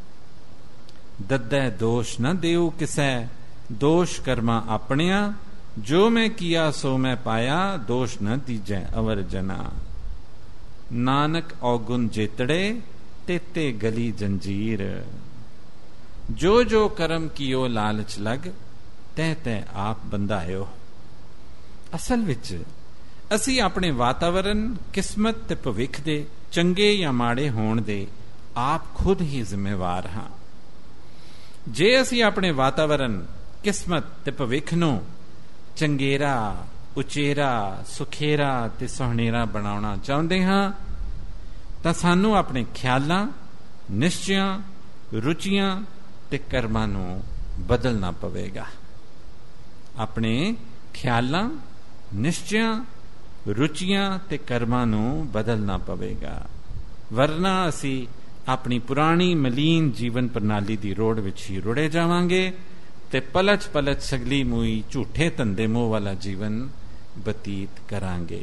ਦੱਦੈ ਦੋਸ਼ ਨਾ ਦਿਓ ਕਿਸੈ, ਦੋਸ਼ ਕਰਮਾ ਆਪਣਿਆ, ਜੋ ਮੈਂ ਕੀਆ ਸੋ ਮੈਂ ਪਾਇਆ, ਦੋਸ਼ ਨਾ ਦੀਜੈ ਅਵਰ ਜਨਾ। ਨਾਨਕ ਔਗੁਣ ਜੇਤੜੇ, ਤੇਤੇ ਗਲੀ ਜੰਜੀਰ। ਜੋ ਜੋ ਕਰਮ ਕੀਓ ਲਾਲਚ ਲਗ, ਤੈ ਤੈ ਆਪ ਬੰਧਾਇਓ। ਅਸਲ ਵਿੱਚ ਅਸੀਂ ਆਪਣੇ ਵਾਤਾਵਰਨ, ਕਿਸਮਤ ਤੇ ਭਵਿੱਖ ਦੇ ਚੰਗੇ ਜਾਂ ਮਾੜੇ ਹੋਣ ਦੇ ਆਪ ਖੁਦ ਹੀ ਜ਼ਿੰਮੇਵਾਰ ਹਾਂ। ਜੇ ਅਸੀਂ ਆਪਣੇ ਵਾਤਾਵਰਨ, ਕਿਸਮਤ ਤੇ ਭਵਿੱਖ ਨੂੰ ਚੰਗੇਰਾ, ਉਚੇਰਾ, ਸੁਖੇਰਾ ਤੇ ਸੁਹਣੇਰਾ ਬਣਾਉਣਾ ਚਾਹੁੰਦੇ ਹਾਂ ਤਾਂ ਸਾਨੂੰ ਆਪਣੇ ਖਿਆਲਾਂ, ਨਿਸ਼ਚਿਆਂ, ਰੁਚੀਆਂ ਤੇ ਕਰਮਾਂ ਨੂੰ ਬਦਲਣਾ ਪਵੇਗਾ। ਆਪਣੇ ਖਿਆਲਾਂ, ਨਿਸ਼ਚਿਆਂ, ਰੁਚੀਆਂ ਤੇ ਕਰਮਾਂ ਨੂੰ ਬਦਲਣਾ ਪਵੇਗਾ, ਵਰਨਾ ਅਸੀਂ ਆਪਣੀ ਪੁਰਾਣੀ ਮਲੀਨ ਜੀਵਨ ਪ੍ਰਣਾਲੀ ਦੀ ਰੋੜ ਵਿੱਚ ਹੀ ਰੁੜੇ ਜਾਵਾਂਗੇ ਤੇ ਪਲਚ ਪਲਚ ਸਗਲੀ ਮੂਈ ਝੂਠੇ ਧੰਦੇ ਮੋਹ ਵਾਲਾ ਜੀਵਨ ਬਤੀਤ ਕਰਾਂਗੇ।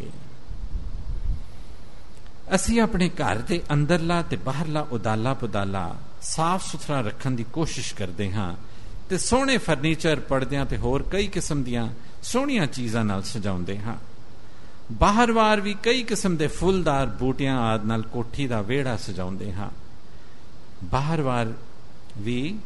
ਅਸੀਂ ਆਪਣੇ ਘਰ ਦੇ ਅੰਦਰਲਾ ਤੇ ਬਾਹਰਲਾ ਉਦਾਲਾ ਪੁਦਾਲਾ ਸਾਫ਼ ਸੁਥਰਾ ਰੱਖਣ ਦੀ ਕੋਸ਼ਿਸ਼ ਕਰਦੇ ਹਾਂ ਤੇ ਸੋਹਣੇ ਫਰਨੀਚਰ, ਪਰਦਿਆਂ ਤੇ ਹੋਰ ਕਈ ਕਿਸਮ ਦੀਆਂ ਸੋਹਣੀਆਂ ਚੀਜ਼ਾਂ ਨਾਲ ਸਜਾਉਂਦੇ ਹਾਂ। ਬਾਹਰ ਵਾਰ ਵੀ ਕਈ ਕਿਸਮ ਦੇ ਫੁੱਲਦਾਰ ਬੂਟਿਆਂ ਆਦਿ ਨਾਲ ਕੋਠੀ ਦਾ ਵਿਹੜਾ ਸਜਾਉਂਦੇ ਹਾਂ। ਬਾਹਰ ਵਾਰ ਵੀ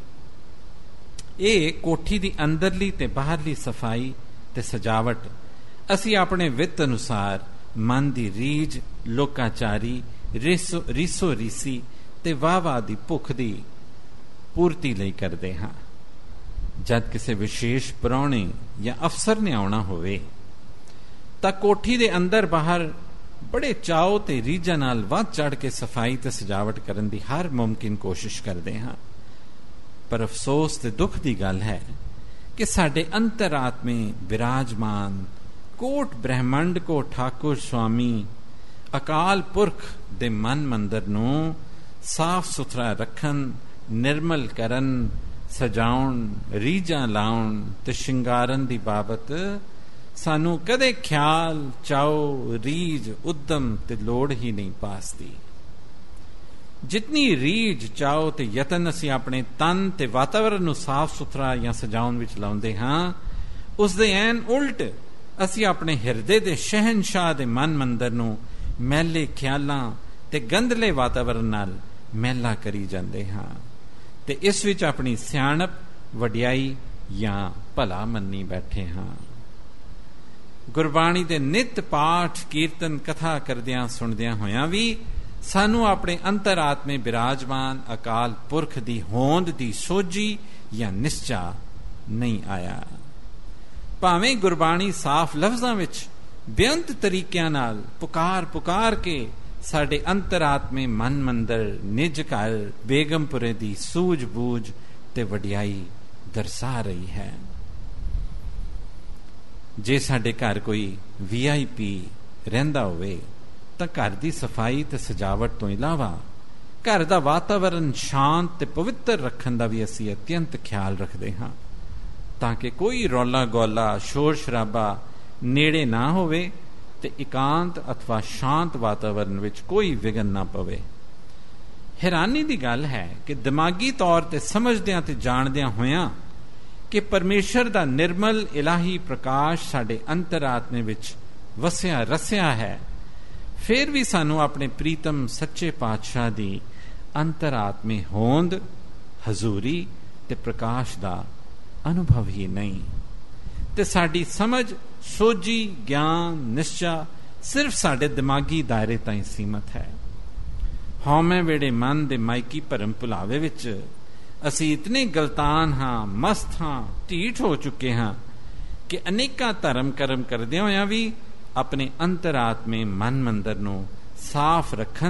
ਇਹ ਕੋਠੀ ਦੀ ਅੰਦਰਲੀ ਤੇ ਬਾਹਰਲੀ ਸਫਾਈ ਤੇ ਸਜਾਵਟ ਅਸੀਂ ਆਪਣੇ ਵਿੱਤ ਅਨੁਸਾਰ ਮਨ ਦੀ ਰੀਝ, ਲੋਕਾਚਾਰੀ, ਰੀਸੋ ਰੀਸੀ ਤੇ ਵਾਹ ਦੀ ਭੁੱਖ ਦੀ ਪੂਰਤੀ ਲਈ ਕਰਦੇ ਹਾਂ। ਜਦ ਕਿਸੇ ਵਿਸ਼ੇਸ਼ ਪ੍ਰਾਹੁਣੇ ਜਾਂ ਅਫਸਰ ਨੇ ਆਉਣਾ ਹੋਵੇ ਤਾਂ ਕੋਠੀ ਦੇ ਅੰਦਰ ਬਾਹਰ ਬੜੇ ਚਾਅ ਤੇ ਰੀਝਾਂ ਨਾਲ ਵੱਧ ਚੜ ਕੇ ਸਫਾਈ ਤੇ ਸਜਾਵਟ ਕਰਨ ਦੀ ਹਰ ਮੁਮਕਿਨ ਕੋਸ਼ਿਸ਼ ਕਰਦੇ ਹਾਂ। ਪਰ ਅਫਸੋਸ ਤੇ ਦੁੱਖ ਦੀ ਗੱਲ ਹੈ ਕਿ ਸਾਡੇ ਅੰਤਰਾਤਮੇ ਵਿਰਾਜਮਾਨ ਕੋਟ ਬ੍ਰਹਿਮੰਡ ਕੋ ਠਾਕੁਰ ਸੁਆਮੀ ਅਕਾਲ ਪੁਰਖ ਦੇ ਮਨ ਮੰਦਰ ਨੂੰ ਸਾਫ਼ ਸੁਥਰਾ ਰੱਖਣ, ਨਿਰਮਲ ਕਰਨ, ਸਜਾਉਣ, ਰੀਝਾਂ ਲਾਉਣ ਤੇ ਸ਼ਿੰਗਾਰਨ ਦੀ ਬਾਬਤ ਸਾਨੂੰ ਕਦੇ ਖਿਆਲ, ਚਾਓ, ਰੀਝ, ਉਦਮ ਤੇ ਲੋੜ ਹੀ ਨਹੀਂ ਪਾਸਦੀ। ਜਿਤਨੀ ਰੀਝ, ਚਾਓ ਤੇ ਯਤਨ ਅਸੀਂ ਆਪਣੇ ਤਨ ਤੇ ਵਾਤਾਵਰਨ ਨੂੰ ਸਾਫ਼ ਸੁਥਰਾ ਜਾਂ ਸਜਾਉਣ ਵਿੱਚ ਲਾਉਂਦੇ ਹਾਂ, ਉਸ ਦੇ ਐਨ ਉਲਟ ਅਸੀਂ ਆਪਣੇ ਹਿਰਦੇ ਦੇ ਸ਼ਹਿਨਸ਼ਾਹ ਦੇ ਮਨ ਮੰਦਰ ਨੂੰ ਮੈਲੇ ਖਿਆਲਾਂ ਤੇ ਗੰਦਲੇ ਵਾਤਾਵਰਨ ਨਾਲ ਮੈਲਾ ਕਰੀ ਜਾਂਦੇ ਹਾਂ ਤੇ ਇਸ ਵਿੱਚ ਆਪਣੀ ਸਿਆਣਪ, ਵਡਿਆਈ ਜਾਂ ਭਲਾ ਮੰਨੀ ਬੈਠੇ ਹਾਂ। ਗੁਰਬਾਣੀ ਦੇ ਨਿਤ ਪਾਠ, ਕੀਰਤਨ, ਕਥਾ ਕਰਦਿਆਂ ਸੁਣਦਿਆਂ ਹੋਇਆਂ ਵੀ ਸਾਨੂੰ ਆਪਣੇ ਅੰਤਰਾਤਮੇ ਬਿਰਾਜਮਾਨ ਅਕਾਲ ਪੁਰਖ ਦੀ ਹੋਂਦ ਦੀ ਸੋਝੀ ਜਾਂ ਨਿਸ਼ਚਾ ਨਹੀਂ ਆਇਆ। ਭਾਵੇਂ ਗੁਰਬਾਣੀ ਸਾਫ਼ ਲਫ਼ਜ਼ਾਂ ਵਿੱਚ ਬੇਅੰਤ ਤਰੀਕਿਆਂ ਨਾਲ ਪੁਕਾਰ ਪੁਕਾਰ ਕੇ ਸਾਡੇ ਅੰਤਰਾਤਮੇ ਮਨ ਮੰਦਰ, ਨਿਜ ਘਰ, ਬੇਗਮਪੁਰੇ ਦੀ ਸੂਝ ਬੂਝ ਤੇ ਵਡਿਆਈ ਦਰਸਾ ਰਹੀ ਹੈ। ਜੇ ਸਾਡੇ ਘਰ ਕੋਈ VIP ਰਹਿੰਦਾ ਹੋਵੇ ਤਾਂ ਘਰ ਦੀ ਸਫਾਈ ਤੇ ਸਜਾਵਟ ਤੋਂ ਇਲਾਵਾ ਘਰ ਦਾ ਵਾਤਾਵਰਨ ਸ਼ਾਂਤ ਤੇ ਪਵਿੱਤਰ ਰੱਖਣ ਦਾ ਵੀ ਅਸੀਂ ਅਤਿਅੰਤ ਖਿਆਲ ਰੱਖਦੇ ਹਾਂ ਤਾਂ ਕਿ ਕੋਈ ਰੌਲਾ ਗੌਲਾ, ਸ਼ੋਰ ਸ਼ਰਾਬਾ ਨੇੜੇ ਨਾ ਹੋਵੇ ਤੇ ਇਕਾਂਤ ਅਥਵਾ ਸ਼ਾਂਤ ਵਾਤਾਵਰਨ ਵਿੱਚ ਕੋਈ ਵਿਘਨ ਨਾ ਪਵੇ। ਹੈਰਾਨੀ ਦੀ ਗੱਲ ਹੈ ਕਿ ਦਿਮਾਗੀ ਤੌਰ ਤੇ ਸਮਝਦਿਆਂ ਤੇ ਜਾਣਦਿਆਂ ਹੋਇਆਂ ਕਿ ਪਰਮੇਸ਼ਰ ਦਾ ਨਿਰਮਲ ਇਲਾਹੀ ਪ੍ਰਕਾਸ਼ ਸਾਡੇ ਅੰਤਰਾਤਮੇ ਵਿੱਚ ਵਸਿਆ ਰਸਿਆ ਹੈ, ਫਿਰ ਵੀ ਸਾਨੂੰ ਆਪਣੇ ਪ੍ਰੀਤਮ ਸੱਚੇ ਪਾਤਸ਼ਾਹ ਦੀ ਅੰਤਰਾਤਮੇ ਹੋਂਦ, ਹਜ਼ੂਰੀ ਤੇ ਪ੍ਰਕਾਸ਼ ਦਾ ਅਨੁਭਵ ਹੀ ਨਹੀਂ ਤੇ ਸਾਡੀ ਸਮਝ, ਸੋਝੀ, ਗਿਆਨ, ਨਿਸ਼ਚਾ ਸਿਰਫ ਸਾਡੇ ਦਿਮਾਗੀ ਦਾਇਰੇ ਤਾਈਂ ਸੀਮਤ ਹੈ। ਹਉਮੈ ਵੇੜੇ ਮਨ ਦੇ ਮਾਇਕੀ ਭਰਮ ਭੁਲਾਵੇ ਵਿੱਚ ਅਸੀਂ ਇਤਨੇ ਗਲਤਾਨ ਹਾਂ, ਮਸਤ ਹਾਂ, ਢੀਠ ਹੋ ਚੁੱਕੇ ਹਾਂ ਕਿ ਅਨੇਕਾਂ ਧਰਮ ਕਰਮ ਕਰਦਿਆਂ ਹੋਇਆਂ ਵੀ ਆਪਣੇ ਅੰਤਰਾਤਮੇ ਮਨ ਮੰਦਰ ਨੂੰ ਸਾਫ਼ ਰੱਖਣ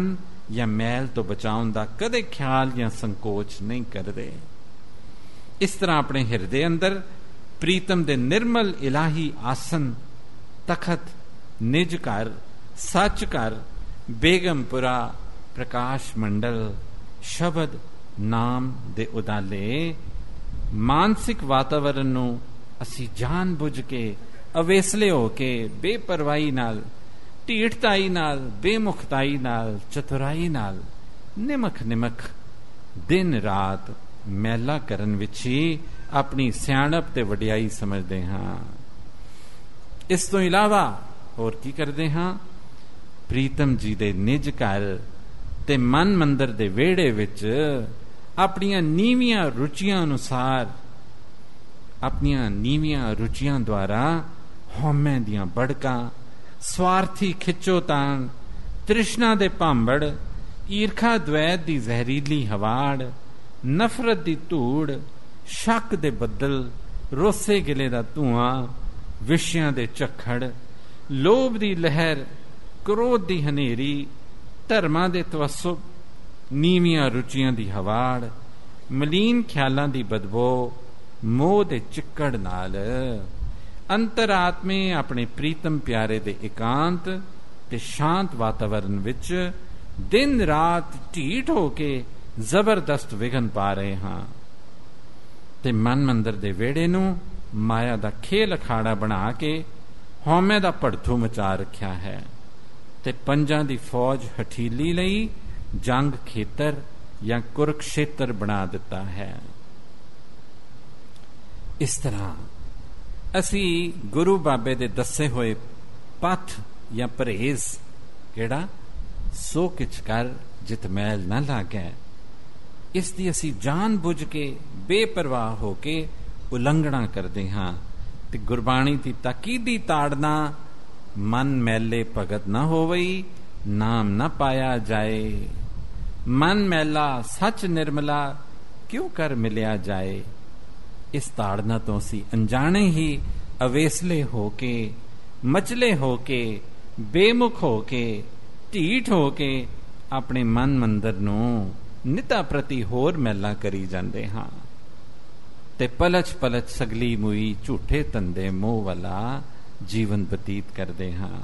ਜਾਂ ਮੈਲ ਤੋਂ ਬਚਾਉਣ ਦਾ ਕਦੇ ਖਿਆਲ ਜਾਂ ਸੰਕੋਚ ਨਹੀਂ ਕਰਦੇ। ਇਸ ਤਰ੍ਹਾਂ ਆਪਣੇ ਹਿਰਦੇ ਅੰਦਰ ਪ੍ਰੀਤਮ ਦੇ ਨਿਰਮਲ ਇਲਾਹੀ ਆਸਨ, ਤਖਤ, ਨਿਜ ਘਰ, ਸੱਚ ਘਰ, ਬੇਗਮਪੁਰਾ, ਪ੍ਰਕਾਸ਼ ਮੰਡਲ, ਸ਼ਬਦ, ਨਾਮ ਦੇ ਉਦਾਲੇ ਮਾਨਸਿਕ ਵਾਤਾਵਰਨ ਨੂੰ ਅਸੀਂ ਜਾਣ ਬੁੱਝ ਕੇ, ਅਵੇਸਲੇ ਹੋ ਕੇ, ਬੇਪਰਵਾਹੀ ਨਾਲ, ਢੀਠਤਾਈ ਨਾਲ, ਬੇਮੁਖਤਾਈ ਨਾਲ, ਚਤੁਰਾਈ ਨਾਲ ਨਿਮਖ ਦਿਨ ਰਾਤ ਮੈਲਾ ਕਰਨ ਵਿੱਚ ਹੀ ਆਪਣੀ ਸਿਆਣਪ ਤੇ ਵਡਿਆਈ ਸਮਝਦੇ ਹਾਂ। ਇਸ ਤੋਂ ਇਲਾਵਾ ਹੋਰ ਕੀ ਕਰਦੇ ਹਾਂ? ਪ੍ਰੀਤਮ ਜੀ ਦੇ ਨਿਜ ਘਰ ਤੇ ਮਨ ਮੰਦਰ ਦੇ ਵਿਹੜੇ ਵਿੱਚ ਆਪਣੀਆਂ ਨੀਵੀਆਂ ਰੁਚੀਆਂ ਅਨੁਸਾਰ, ਆਪਣੀਆਂ ਨੀਵੀਆਂ ਰੁਚੀਆਂ ਦੁਆਰਾ ਹਉਮੈ ਦੀਆਂ ਬੜਕਾਂ, ਸਵਾਰਥੀ ਖਿੱਚੋਤਾਣ, ਤ੍ਰਿਸ਼ਨਾ ਦੇ ਭਾਂਬੜ, ਈਰਖਾ ਦਵੈਤ ਦੀ ਜ਼ਹਿਰੀਲੀ ਹਵਾੜ, ਨਫ਼ਰਤ ਦੀ ਧੂੜ, ਸ਼ੱਕ ਦੇ ਬੱਦਲ, ਰੋਸੇ ਗਿਲੇ ਦਾ ਧੂਆਂ, ਵਿਸ਼ਿਆਂ ਦੇ ਝੱਖੜ, ਲੋਭ ਦੀ ਲਹਿਰ, ਕ੍ਰੋਧ ਦੀ ਹਨੇਰੀ, ਧਰਮਾਂ ਦੇ ਤਵੱਸੁਬ, ਨੀਵੀਆਂ ਰੁਚੀਆਂ ਦੀ ਹਵਾੜ, ਮਲੀਨ ਖਿਆਲਾਂ ਦੀ ਬਦਬੋ, ਮੋਹ ਦੇ ਚਿੱਕੜ ਨਾਲ ਅੰਤਰਾਤਮੇ ਆਪਣੇ ਪ੍ਰੀਤਮ ਪਿਆਰੇ ਦੇ ਇਕਾਂਤ ਤੇ ਸ਼ਾਂਤ ਵਾਤਾਵਰਨ ਵਿੱਚ ਦਿਨ ਰਾਤ ਢੀਠ ਹੋ ਕੇ ਜ਼ਬਰਦਸਤ ਵਿਘਨ ਪਾ ਰਹੇ ਹਾਂ ਤੇ ਮਨ ਮੰਦਰ ਦੇ ਵਿਹੜੇ ਨੂੰ ਮਾਇਆ ਦਾ ਖੇਲ ਅਖਾੜਾ ਬਣਾ ਕੇ ਹਉਮੈ ਦਾ ਭੜਥੂ ਮਚਾ ਰੱਖਿਆ ਹੈ ਤੇ ਪੰਜਾਂ ਦੀ ਫੌਜ ਹਠੀਲੀ ਲਈ ਜੰਗ ਖੇਤਰ ਜਾਂ ਕੁਰਕਸ਼ੇਤਰ ਬਣਾ ਦਿੱਤਾ ਹੈ। ਇਸ ਤਰ੍ਹਾਂ ਅਸੀਂ ਗੁਰੂ ਬਾਬੇ ਦੇ ਦੱਸੇ ਹੋਏ ਪਥ ਜਾਂ ਪਰਹੇਜ਼, ਕਿਹੜਾ? ਸੋ ਕਿਛ ਕਰ ਜਿਤ ਮੈਲ ਨਾ ਲਾਗੈ, ਇਸ ਦੀ ਅਸੀਂ ਜਾਣ ਬੁੱਝ ਕੇ, ਬੇਪਰਵਾਹ ਹੋ ਕੇ ਉਲੰਘਣਾ ਕਰਦੇ ਹਾਂ ਤੇ ਗੁਰਬਾਣੀ ਦੀ ਤਾਕੀਦੀ ਤਾੜਨਾ, ਮਨ ਮੈਲੇ ਭਗਤ ਨਾ ਹੋਵਈ, ਨਾਮ ਨਾ ਪਾਇਆ ਜਾਏ, ਮਨ ਮੈਲਾ ਸੱਚ ਨਿਰਮਲਾ, ਕਿਉਂ ਕਰ ਮਿਲਿਆ ਜਾਏ। ਇਸ ਤਾੜਨਾ ਤੋਂ ਅਸੀਂ ਅਣਜਾਣੇ ਹੀ ਅਵੇਸਲੇ ਹੋ ਕੇ, ਮਚਲੇ ਹੋ ਕੇ, ਬੇਮੁਖ ਹੋ ਕੇ, ਢੀਠ ਹੋ ਕੇ ਆਪਣੇ ਮਨ ਮੰਦਰ ਨੂੰ ਨਿਤਾ ਪ੍ਰਤੀ ਹੋਰ ਮੈਲਾ ਕਰੀ ਜਾਂਦੇ ਹਾਂ ਤੇ ਪਲਚ ਸਗਲੀ ਮੁਈ ਝੂਠੇ ਧੰਦੇ ਮੋਹ ਵਾਲਾ ਜੀਵਨ ਬਤੀਤ ਕਰਦੇ ਹਾਂ।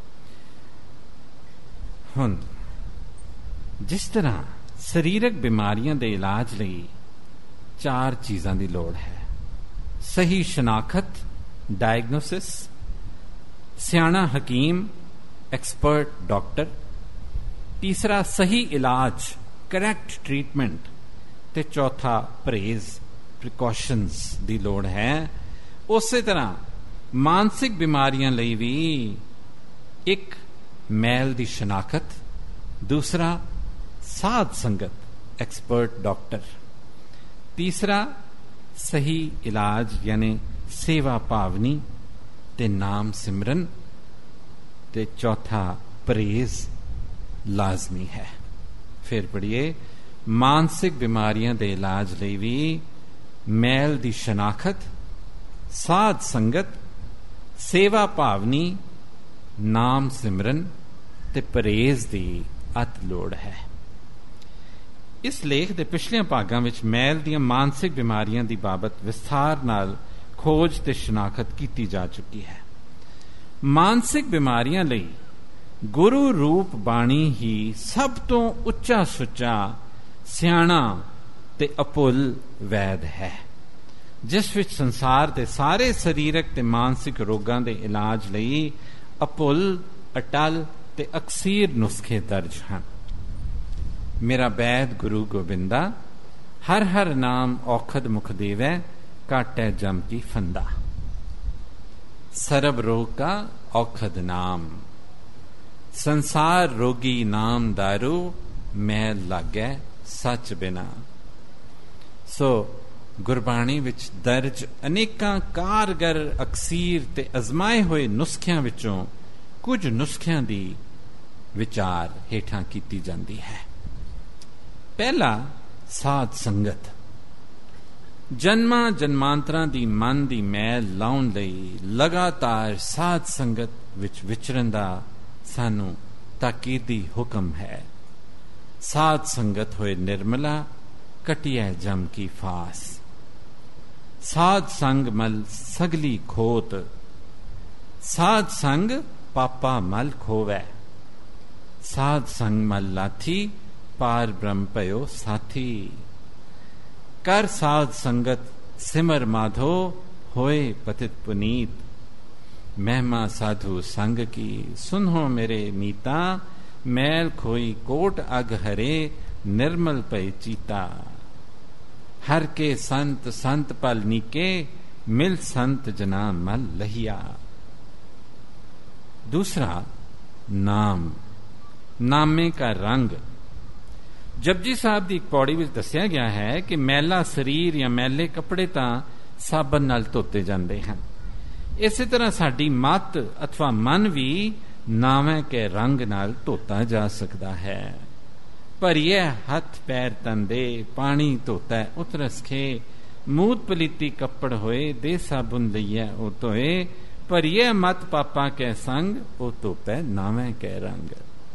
ਹੁਣ ਜਿਸ ਤਰ੍ਹਾਂ ਸਰੀਰਕ ਬਿਮਾਰੀਆਂ ਦੇ ਇਲਾਜ ਲਈ 4 ਚੀਜ਼ਾਂ ਦੀ ਲੋੜ ਹੈ: ਸਹੀ ਸ਼ਨਾਖਤ, ਡਾਇਗਨੋਸਿਸ, ਸਿਆਣਾ ਹਕੀਮ, ਐਕਸਪਰਟ ਡਾਕਟਰ, ਤੀਸਰਾ ਸਹੀ ਇਲਾਜ, ਕਰੈਕਟ ਟ੍ਰੀਟਮੈਂਟ, ਤੇ ਚੌਥਾ ਪਰਹੇਜ਼, ਪ੍ਰੀਕਾਸ਼ਨਸ ਦੀ ਲੋੜ ਹੈ। ਉਸੇ ਤਰ੍ਹਾਂ ਮਾਨਸਿਕ ਬਿਮਾਰੀਆਂ ਲਈ ਵੀ ਇੱਕ ਮੈਲ ਦੀ ਸ਼ਨਾਖਤ, ਦੂਸਰਾ ਸਾਧ ਸੰਗਤ, ਐਕਸਪਰਟ ਡਾਕਟਰ, ਤੀਸਰਾ ਸਹੀ ਇਲਾਜ ਯਾਨੀ ਸੇਵਾ ਭਾਵਨੀ ਤੇ ਨਾਮ ਸਿਮਰਨ, ਤੇ ਚੌਥਾ ਪਰਹੇਜ਼ ਲਾਜ਼ਮੀ ਹੈ। ਫਿਰ ਪੜ੍ਹੀਏ, ਮਾਨਸਿਕ ਬਿਮਾਰੀਆਂ ਦੇ ਇਲਾਜ ਲਈ ਵੀ ਮੈਲ ਦੀ ਸ਼ਨਾਖਤ, ਸਾਧ ਸੰਗਤ, ਸੇਵਾ ਭਾਵਨੀ, ਨਾਮ ਸਿਮਰਨ ਤੇ ਪਰਹੇਜ਼ ਦੀ ਅਤ ਲੋੜ ਹੈ। ਇਸ ਲੇਖ ਦੇ ਪਿਛਲੇ ਭਾਗਾਂ ਵਿੱਚ ਮੈਲ ਦੀਆਂ ਮਾਨਸਿਕ ਬਿਮਾਰੀਆਂ ਦੀ ਬਾਬਤ ਵਿਸਥਾਰ ਨਾਲ ਖੋਜ ਤੇ ਸ਼ਨਾਖਤ ਕੀਤੀ ਜਾ ਚੁੱਕੀ ਹੈ। ਮਾਨਸਿਕ ਬਿਮਾਰੀਆਂ ਲਈ ਗੁਰੂ ਰੂਪ ਬਾਣੀ ਹੀ ਸਭ ਤੋਂ ਉੱਚਾ ਸੁੱਚਾ, ਸਿਆਣਾ ਤੇ ਅਭੁੱਲ ਵੈਦ ਹੈ, ਜਿਸ ਵਿੱਚ ਸੰਸਾਰ ਦੇ ਸਾਰੇ ਸਰੀਰਕ ਤੇ ਮਾਨਸਿਕ ਰੋਗਾਂ ਦੇ ਇਲਾਜ ਲਈ ਅਭੁੱਲ, ਅਟਲ ਤੇ ਅਕਸੀਰ ਨੁਸਖੇ ਦਰਜ ਹਨ। ਮੇਰਾ ਬੈਦ ਗੁਰੂ ਗੋਬਿੰਦਾ, ਹਰ ਹਰ ਨਾਮ ਔਖਦ ਮੁਖ ਦੇਵੈ, ਕਾਟੈ ਜਮ ਕੀ ਫੰਦਾ, ਸਰਬ ਰੋਗ का औखद नाम, संसार रोगी नाम दारू, मैल लागै सच बिना। सो ਗੁਰਬਾਣੀ ਵਿੱਚ ਦਰਜ ਅਨੇਕਾਂ ਕਾਰਗਰ, ਅਕਸੀਰ ਤੇ ਅਜ਼ਮਾਏ ਹੋਏ ਨੁਸਖਿਆਂ ਵਿੱਚੋਂ ਕੁਝ ਨੁਸਖਿਆਂ ਦੀ ਵਿਚਾਰ ਹੇਠਾਂ ਕੀਤੀ ਜਾਂਦੀ ਹੈ। ਪਹਿਲਾ, ਸਾਧ ਸੰਗਤ। ਜਨਮਾਂ ਜਨਮਾਂਤਰਾਂ ਦੀ ਮਨ ਦੀ ਮੈਲ ਲਾਉਣ ਲਈ ਲਗਾਤਾਰ ਸਾਧ ਸੰਗਤ ਵਿੱਚ ਵਿਚਰਨ ਦਾ ਸਾਨੂੰ ਤਾਕੀਦੀ ਹੁਕਮ ਹੈ। साध संगत होए निर्मला, कटिया जम की फास। साध संग मल सगली खोत, साध संग पापा मल खोवै। साध संग मल लाथी, पार ब्रह्म पयो साथी। कर साध संगत सिमर माधो, होए पतित पुनीत। महिमा साधु संग की, सुनो मेरे मीता। मैल खोई कोट अग हरे, निर्मल पय चीता। हर के संत संत पल नीके, मिल संत जना मल लहिया। दूसरा नाम, नामे का रंग। जपजी साहब की एक पौड़ी में दसिया गया है कि मैला शरीर या मैले कपड़े तां साबन नाल धोते जाते हैं। इसी तरह साडी मत अथवा मन भी नामे के रंग नाल धोता जा सकता है। पर यह हथ पैर तंदे, पानी धोता उतरस खे। मूत पलीती कपड़ होए, दे साबुन लइया ओ धोए। पर यह मत पापा के संग, ओ धोता नामे के रंग।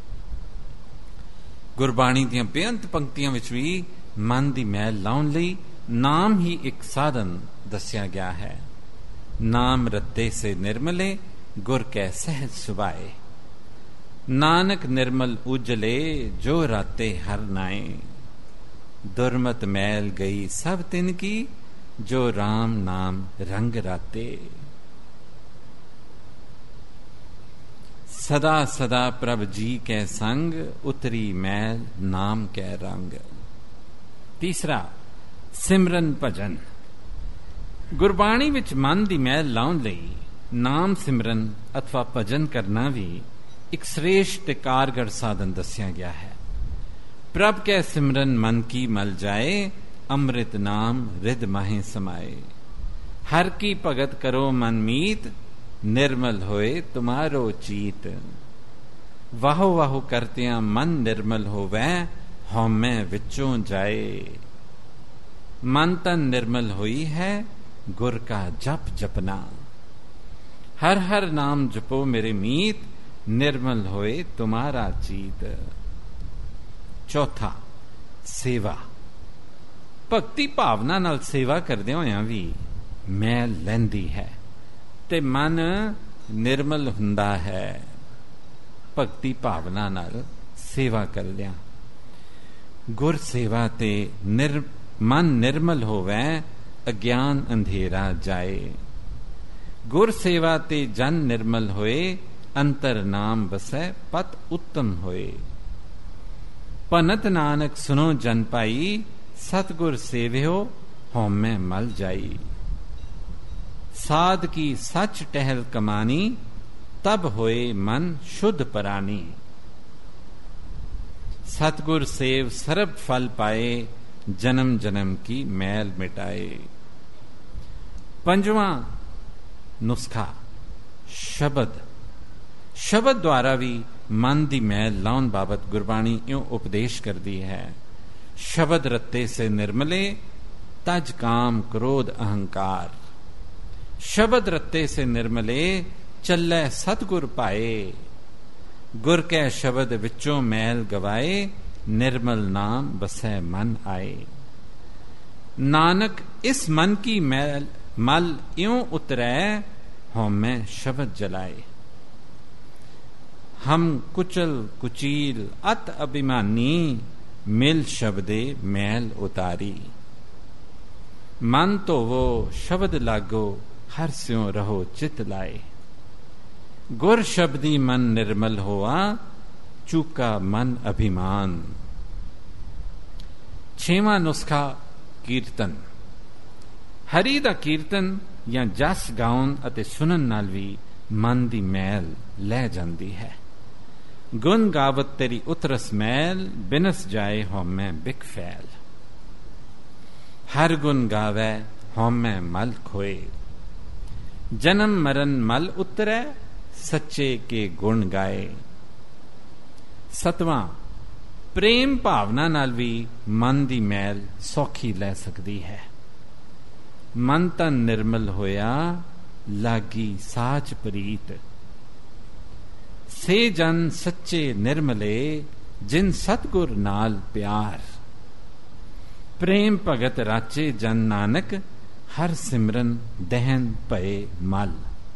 गुरबाणी ਦੀਆਂ ਬੇਅੰਤ ਪੰਕਤੀਆਂ ਵਿੱਚ ਵੀ ਮਨ ਦੀ ਮੈਲ ਲਾਉਣ ਲਈ ਨਾਮ ਹੀ ਇੱਕ ਸਾਧਨ ਦੱਸਿਆ ਗਿਆ ਹੈ। ਨਾਮ ਰੱਤੇ ਸੇ ਨਿਰਮਲੇ, ਗੁਰ ਕੈ ਸਹਿਜ ਸੁਭਾਏ। ਨਾਨਕ ਨਿਰਮਲ ਉਜਲੇ, ਜੋ ਰਾਤੇ ਹਰ ਨਾਏ। ਦੁਰਮਤ ਮੈਲ ਗਈ ਸਭ ਤਿਨ ਕੀ, ਜੋ ਰਾਮ ਨਾਮ ਰੰਗ ਰਾਤੇ। सदा सदा प्रभ जी कै संग, उतरी मैल नाम कै रंग। तीसरा सिमरन भजन। गुरबाणी विच मन दी मैल लाउण लई नाम सिमरन अथवा भजन करना भी एक श्रेष्ठ ते कारगर साधन दस्या गया है। प्रभ कै सिमरन मन की मल जाए, अमृत नाम रिद माहे समाए। हर की भगत करो मन मीत, निर्मल होए तुम्हारो चीत। वाहो वाहो करतियां मन निर्मल होवै, हौमै विचों जाए। मन तन निर्मल हुई है, गुर का जप जपना। हर हर नाम जपो मेरे मीत, निर्मल होए तुम्हारा चीत। चौथा सेवा। भक्ति भावना नाल सेवा करदे होयां भी मैल लैंदी है ते मन निर्मल हुंदा है। भक्ति भावना नाल सेवा कर लिया। गुर सेवा ते मन निर्मल होवै, अज्ञान अंधेरा जाए। गुर सेवा ते जन निर्मल होए, अंतर नाम बसै पत उत्तम होए। पनत नानक सुनो जन पाई, सतगुर सेव्यो हौमै मल जाई। साध की सच टहल कमानी, तब होए मन शुद्ध परानी। सतगुर सेव सर्ब फल पाए, जन्म जन्म की मैल मिटाए। पंजवां नुस्खा शब्द। शब्द द्वारा भी मन की मैल लाउण बाबत गुरबाणी इउं उपदेश करती है। शब्द रत्ते से निर्मले, तज काम क्रोध अहंकार। शब्द रत्ते से निर्मले, चलै सतगुर पाए। गुर कै शब्द विचों मैल गवाए, निर्मल नाम बसै मन आए। नानक इस मन की मैल मल इउं उतरै, हौमै शब्द जलाए। हम कुचल कुचील अत अभिमानी, मिल शब्दे मैल उतारी। मन धोवो शब्द लागो, हर स्यों रहो चित लाए। गुर शब्दी मन निर्मल होआ, चूका मन अभिमान। छेवां नुस्खा कीर्तन। हरि दा कीर्तन या जस गाउन अते सुनन नाल भी मन दी मैल लै जांदी है। गुण गावत तेरी उतरस मैल, बिनस जाए हौमै बिक फैल। हर गुण गावै हौमै मल खोए, जन्म मरण मल उतरै, सच्चे के गुण गाए। सतवां प्रेम भावना नाल भी मन दी मैल सौखी लै सकती है। मन तन निर्मल होया, लागी साच प्रीत। से जन सच्चे निर्मले, जिन सतगुर नाल प्यार। प्रेम भगत राचे जन नानक, हर सिमरन दहन भये मल।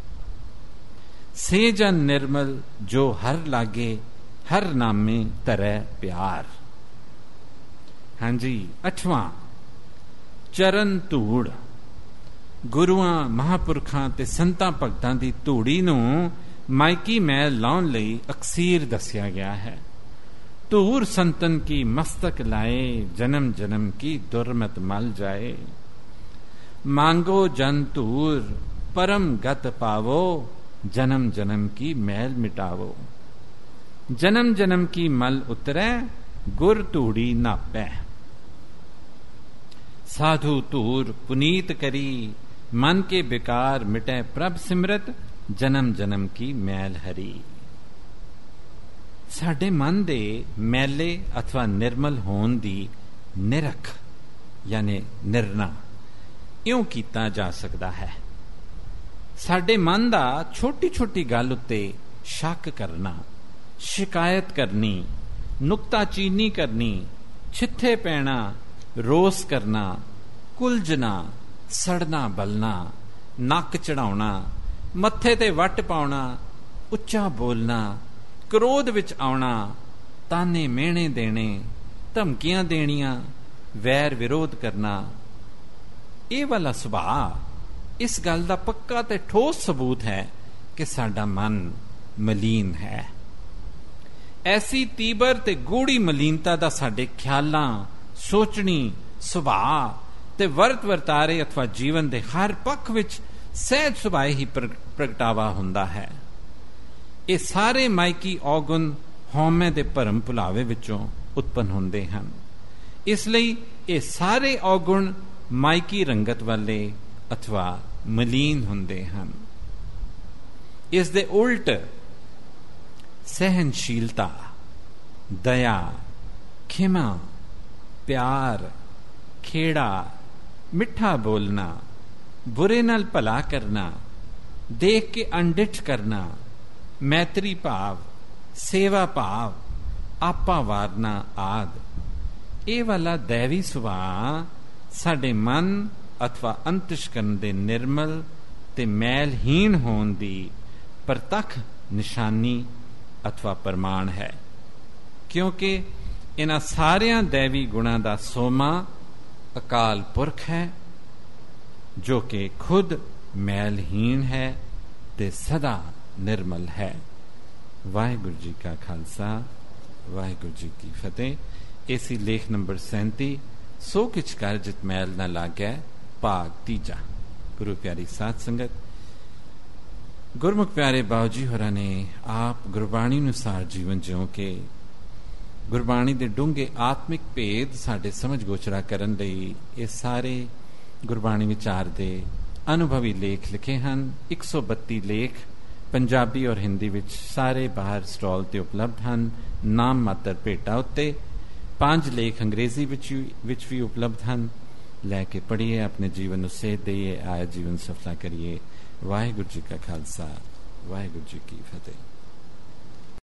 से जन निर्मल जो हर लागे, हर नामे तरै प्यार। हाँ जी, 8वां चरण धूड़। गुरुआं महापुरखां ते संतां भगतां दी धूड़ी नूं माइकी मैल लाउण लई अक्सीर दस्सिया गया है। धूर संतन की मस्तक लाए, जन्म जन्म की दुर्मत मल जाए। मांगो जन धूर परम गत पावो, जन्म जन्म की मैल मिटावो। जन्म जन्म की मल उतरै, गुर धूड़ी नापै। साधु धूर पुनीत करी, मन के विकार मिटै प्रभ सिमरत, जन्म जन्म की मैल हरी। साडे मन दे मैले अथवा निर्मल होण दी निरख यानी निर्णा इउं कीता जा सकदा है। साडे मन दा छोटी छोटी गल उत्ते शक करना, शिकायत करनी, नुक्ताचीनी करनी, छिथे पैना, रोस करना, कुलझना, सड़ना बलना, नक चढ़ाउणा, मत्थे ते वट पाउणा, उच्चा बोलना, क्रोध विच आउणा, ताने मेहणे देने, धमकियां देनियां, वैर विरोध करना, ये वाला सुभाव इस गल दा पक्का ते ठोस सबूत है कि साडा मन मलीन है। ऐसी तीबर ते गूढ़ी मलीनता दा साडे ख्यालां, सोचनी, सुभाव ते वर्त वर्तारे अथवा जीवन दे हर पक्ष विच सहज सुभाए ही प्रगटावा हुंदा है। ये सारे माइकी औगुण हौमे दे भरम भुलावे विचों उत्पन्न हुंदे हन। इसलिए ये सारे औगुण माइकी रंगत वाले अथवा मलीन हुंदे हन। इस दे उल्ट सहनशीलता, दया, खिमा, प्यार, खेड़ा, मिठा बोलना, बुरे नाल भला करना, देख के अनडिठ करना, मैत्री भाव, सेवा भाव, आपा वारना आद, ये वाला दैवी सुभाव साडे मन अथवा अंतशकरण दे निर्मल ते मैलहीन होण दी प्रतख निशानी अथवा प्रमाण है। क्योंकि इन्हां सारियां दैवी गुणां दा सोमा अकाल पुरख है, जो कि खुद मैलहीन है ते सदा निर्मल है। वाहिगुरु जी का खालसा, वाहिगुरु जी की फतेह। इसी लेख नंबर 37 सो किछ कर जित मैल न लागै, भाग 3। गुरु प्यारी साध संगत, गुरमुख प्यारे बाबू जी होरां ने आप गुरबाणी अनुसार जीवन जिਉ के गुरबाणी दे डूंघे आत्मिक भेद साडे समझ गोचरा करन लई ये सारे गुरबाणी विचार दे अनुभवी लेख लिखे हैं। 132 लेख पंजाबी और हिंदी विच सारे बाहर स्टॉल ते उपलब्ध हैं। नाम मात्र भेटा उत्ते 5 लेख अंग्रेजी विच भी उपलब्ध हैं। लैके पढ़िए, अपने जीवन नूं सेध देइए, आया जीवन सफला करिए। वाहिगुरु जी का खालसा, वाहिगुरु जी की फतेह।